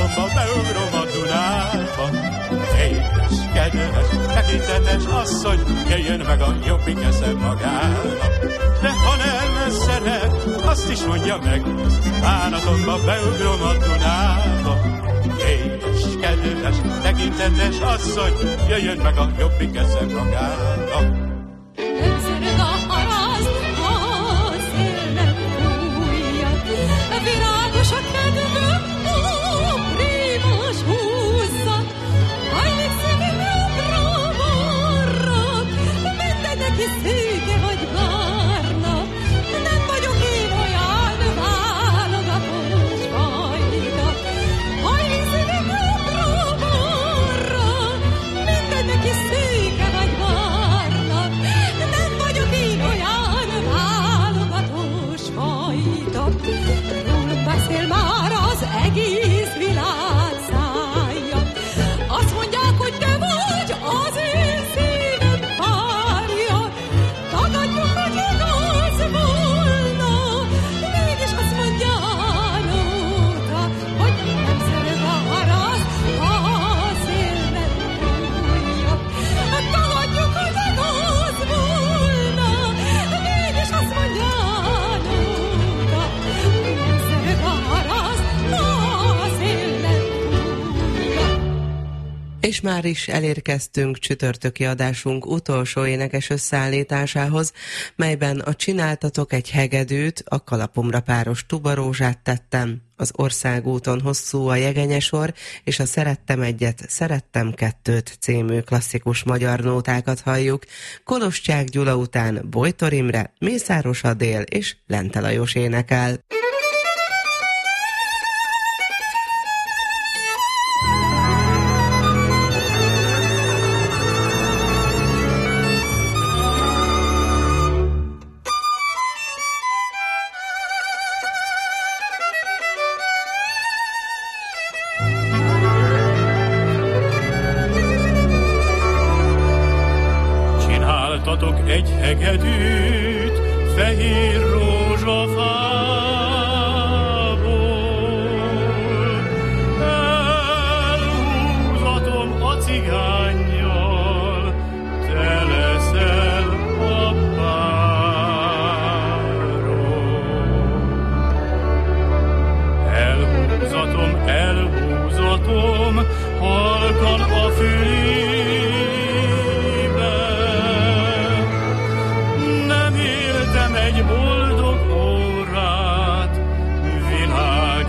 bánatomba beugrom a Dunába. Édes, kedves, tekintetes asszony, jöjjön meg a jobbik eszem magának. De ha nem szeret, azt is mondja meg, bánatomba beugrom a Dunába. Édes, kedves, tekintetes asszony, jöjjön meg a jobbik eszem magának. Ömszörög a haraszt, a szél nem fújja, virágos a kedvem, a prímas húzza. Hajlik szívem jobbra-balra, mindegy neki szőke vagy barna. Nem vagyok én olyan válogatós fajta. Hajlik szívem jobbra-balra, mindegy neki szőke vagy barna. Nem vagyok én olyan válogatós fajta. Rólunk beszél már az egész világ szája. Azt mondják, hogy te vagy az én szívem párja. Tagadjuk, hogy igaz volna, mégis azt mondja Nóta, hogy nem szeret a haraszt, ha a szél nem fújja. Tagadjuk, hogy igaz volna, mégis azt mondja Nóta, nem szeret a haraszt, ha a szél nem fújja. És már is elérkeztünk csütörtöki adásunk utolsó énekes összeállításához, melyben a Csináltatok egy hegedűt, a Kalapomra páros tubarózsát tettem, az Országúton hosszú a jegenyesor, és a Szerettem egyet, Szerettem kettőt című klasszikus magyar nótákat halljuk. Koloscsák Gyula után Bojtor Imre, Mészáros Adél és Lente Lajos énekel. Csináltatok egy hegedűt fehér rózsafából, elhúzatom a cigánnyal, te leszel a párom. Elhúzatom, halkan a fülében. Nem éltem egy boldog órát világ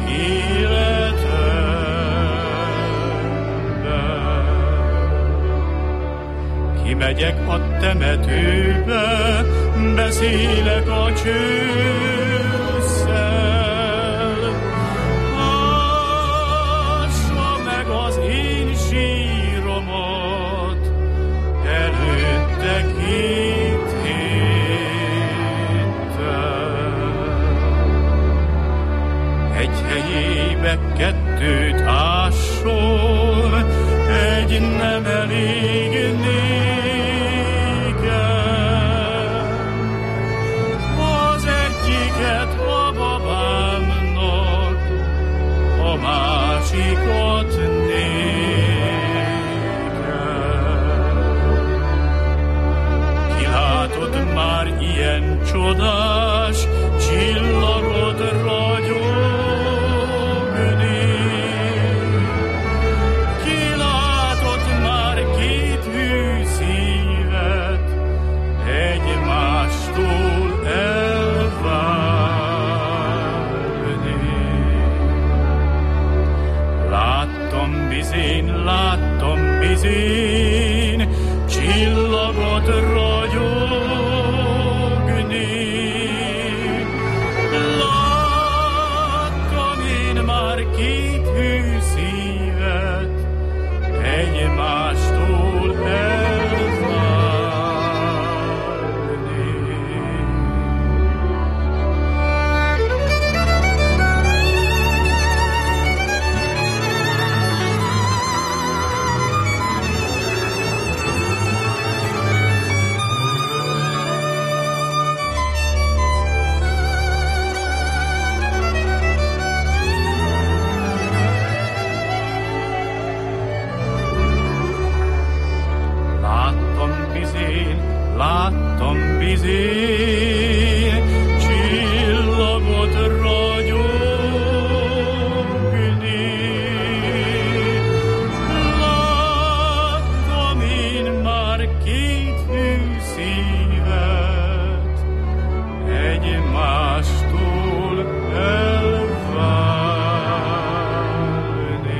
életemben. Kimegyek a temetőbe, beszélek a csősszel. Ássa meg az én síromat, előtte 2 héttel. Egy helyébe 2 ásson, egy nem elég nékem. Az egyiket a babámnak, a másikat nékem. Kilátod már ilyen csodás csillagot ragyogni? Kilátod már 2 hű szívet egymástól elválni? Láttam bizén csillagot ragyogni. Láttam én már 2 hű szívet egymástól elválni. vizén csillagot ragyogni. Láttam én már két hű szívet egymástól elválni.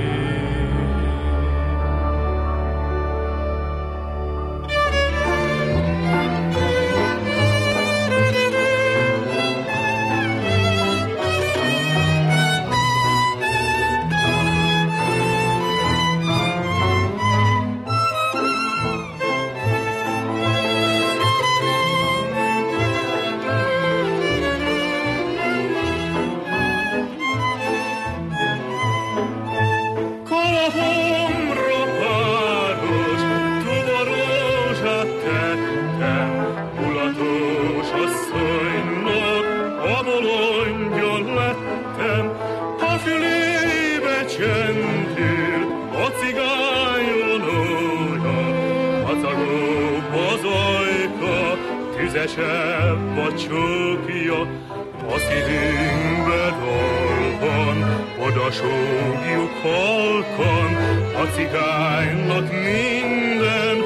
Kalapomra páros tubarózsát tettem, mulatos asszonynak a bolondja lettem. A fülébe csendül a cigányonója, macagóbb az ajka, tüzesebb a csókja. A szívünkbe dolgon, odasógjuk halkan, a cigánynak minden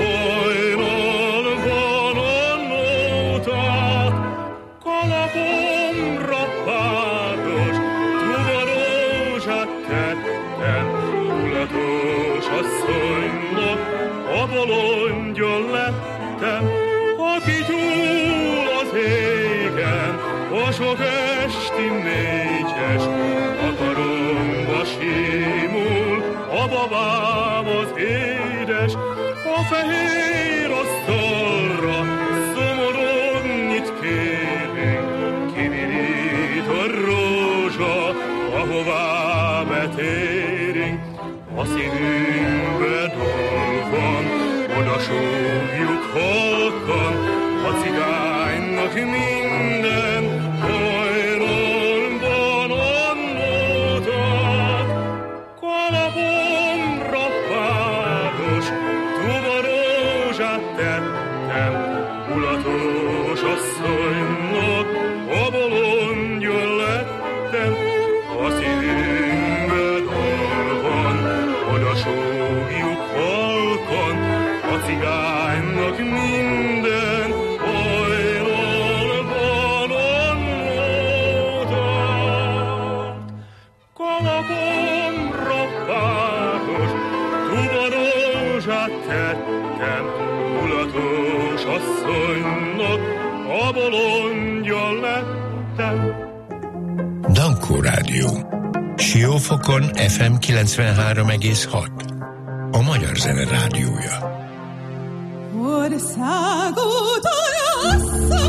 hajnalban a nótát. Kalapomra páros tubarózsát tettem, mulatos asszonynak a bolondja lettem. Aki gyúl az égen, a sok esti négyes, a karomba simul, a babám az édes. A fehér asztalra szomorodnyit kérünk, kivirít a rózsa, ahová betérünk. A szívünkbe dolgon, odasúgjuk halkan, a cigánynak minden hajnalban a nótát. Kalapomra páros tubarózsát tettem, mulatos asszonynak a bolondja lettem. A szívünkbe dolgon, odasúgjuk halkan, a cigánynak minden hajnalban a nótát. Kalapomra páros tubarózsát tettem, mulatos asszonynak a bolondja lettem. Dankó Rádió. Siófokon FM 93,6. A Magyar Zene Rádiója. Országúton hosszú,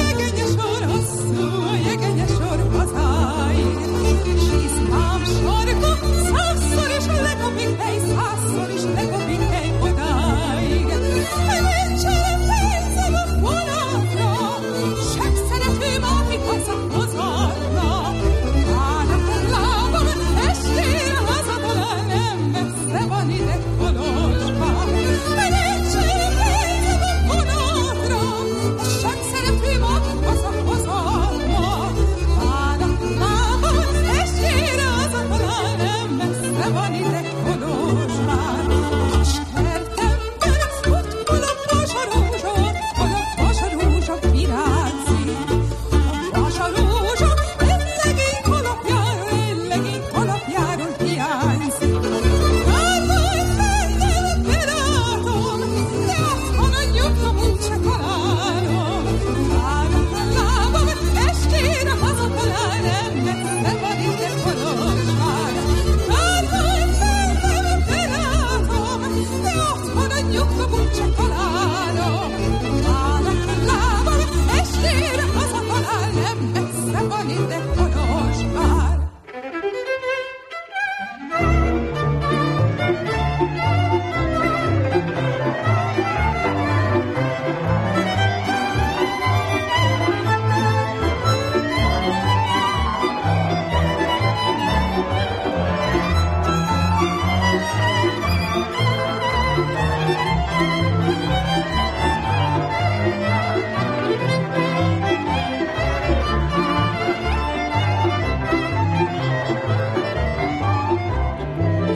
jegenyes sor hazáig, s iszlám sarkú, százszor is lekopik hely, százszor is lekopik hely odáig. Nincsen pénzem a vonatra, sem szeretőm, aki hazarna. Állnak a lábam, estére hazatalál, nem messze van ide Kolozsvár. Nincsen pénzem a vonatra, sem szeretőm, aki hazarna. Állnak a lábam, estére hazatalál, nem messze van ide Kolozsvár. S kertemben fut kalapos a rózsa, kalapos a rózsa virágzik. A vasarózsa legény kalapjáról hiányzik. Árván mennem belátom, de otthon a nyugtom úgyse találom. Állnak a lábam, estére hazatalál, nem messze van ide Kolozsvár. Árván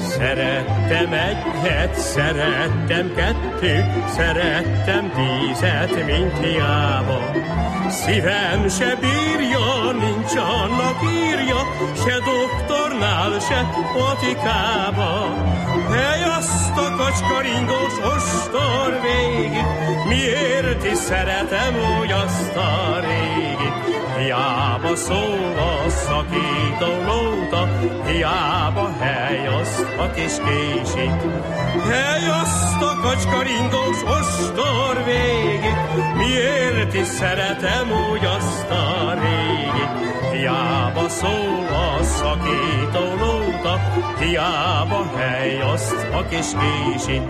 Szerettem egyet, szerettem kettőt, szerettem 10, mint hiába. Szívem se bírja, nincs annak írja, se doktornál, se patikába. Hely azt a kacskaringós ostor végig, miért is szeretem úgy azt a régit. Hiába szól a szakító nóta, hiába hely azt a kis késik. Hely azt a kacskaringós ostor végig, miért is szeretem úgy azt a régit. Hiába szól a szakító nóta, hiába hely azt a kis késik.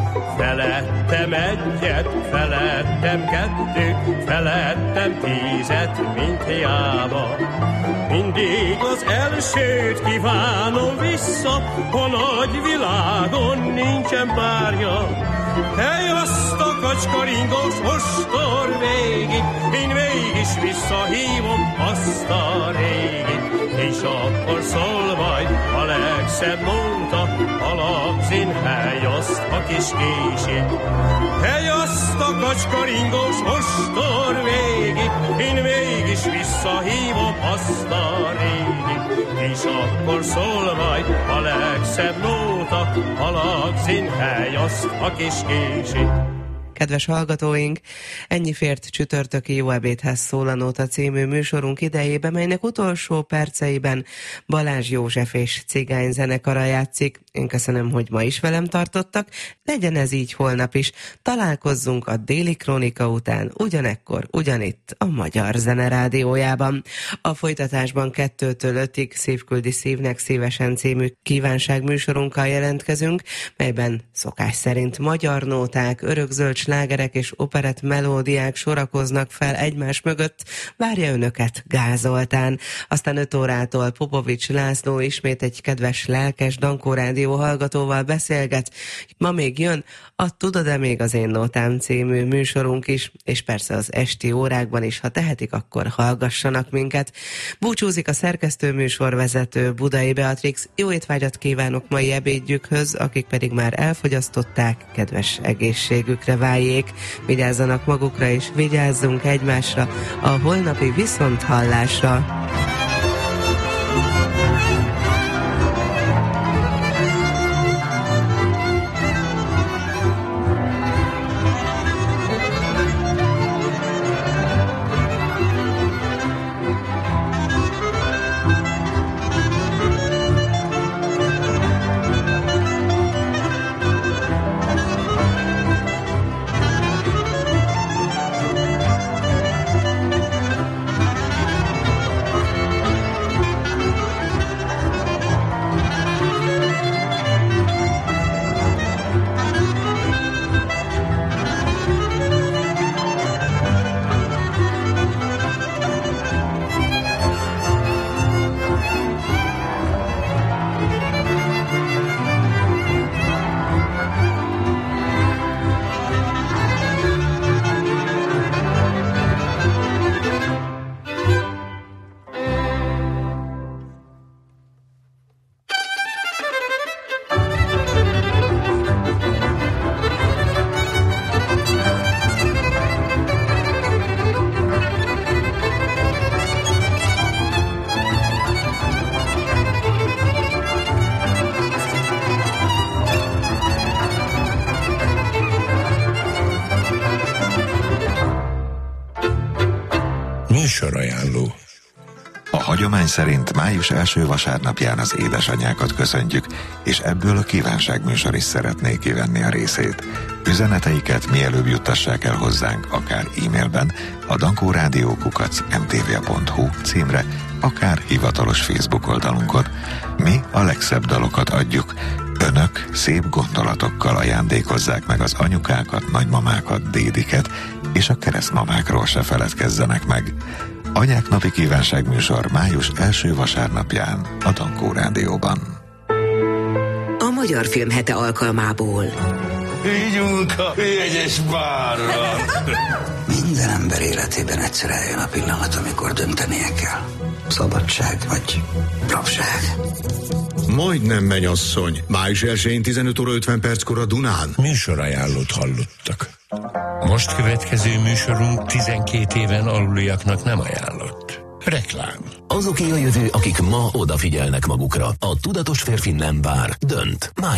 Felettem egyet, felettem kettőt, felettem 10, mint hiába. Mindig az elsőt kívánom vissza, a nagy világon nincsen párja. Hely azt a kacskaringós ostor végig, én mégis visszahívom azt a régit. És akkor szól majd a legszebb nóta, a lapszínhely azt a kis késik. Hely azt a kacskaringós ostor végig, én mégis visszahívom azt a régit. És akkor szól majd a legszebb nóta, a lapszínhely azt a kis késik. Kedves hallgatóink, ennyi fért csütörtöki Jó ebédhez szól a Nóta című műsorunk idejébe, melynek utolsó perceiben Balázs József és Cigány zenekara játszik. Én köszönöm, hogy ma is velem tartottak, legyen ez így holnap is. Találkozzunk a Déli Krónika után, ugyanekkor, ugyanitt a Magyar Zene Rádiójában. A folytatásban 2-től 5-ig Szívküldi szívnek szívesen című kívánságműsorunkkal jelentkezünk, melyben szokás szerint magyar nóták, örökzöld slágerek és operett melódiák sorakoznak fel egymás mögött, várja önöket Gál Zoltán. Aztán 5 órától Popovics László ismét egy kedves, lelkes Dankó Rádió hallgatóval beszélget. Ma még jön a Tudod-e még az én nótám című műsorunk is, és persze az esti órákban is, ha tehetik, akkor hallgassanak minket. Búcsúzik a szerkesztő műsorvezető Budai Beatrix. Jó étvágyat kívánok mai ebédjükhöz, akik pedig már elfogyasztották, kedves egészségükre váljék. Vigyázzanak magukra és vigyázzunk egymásra a holnapi viszonthallásra. Műsorajánló. A hagyomány szerint május első vasárnapján az édesanyákat köszöntjük, és ebből a kívánságműsor is szeretné kivenni a részét. Üzeneteiket mielőbb juttassák el hozzánk, akár e-mailben a dankórádió@mtva.hu címre, akár hivatalos Facebook oldalunkon. Mi a legszebb dalokat adjuk. Önök szép gondolatokkal ajándékozzák meg az anyukákat, nagymamákat, dédiket, és a keresztmamákról se feledkezzenek meg. Anyák napi kívánságműsor május első vasárnapján a Dankó Rádióban. A Magyar Film Hete alkalmából. Vigyünk a jegyes bárra! Minden ember életében egyszer eljön a pillanat, amikor döntenie kell. Szabadság vagy rabság. Majdnem mennyasszony. Május 1-én 15 óra 50 perckor a Dunán. Műsorajánlót hallottak. Most következő műsorunk 12 éven aluliaknak nem ajánlott. Reklám. Azoké a jövő, akik ma odafigyelnek magukra. A tudatos férfi nem vár, dönt.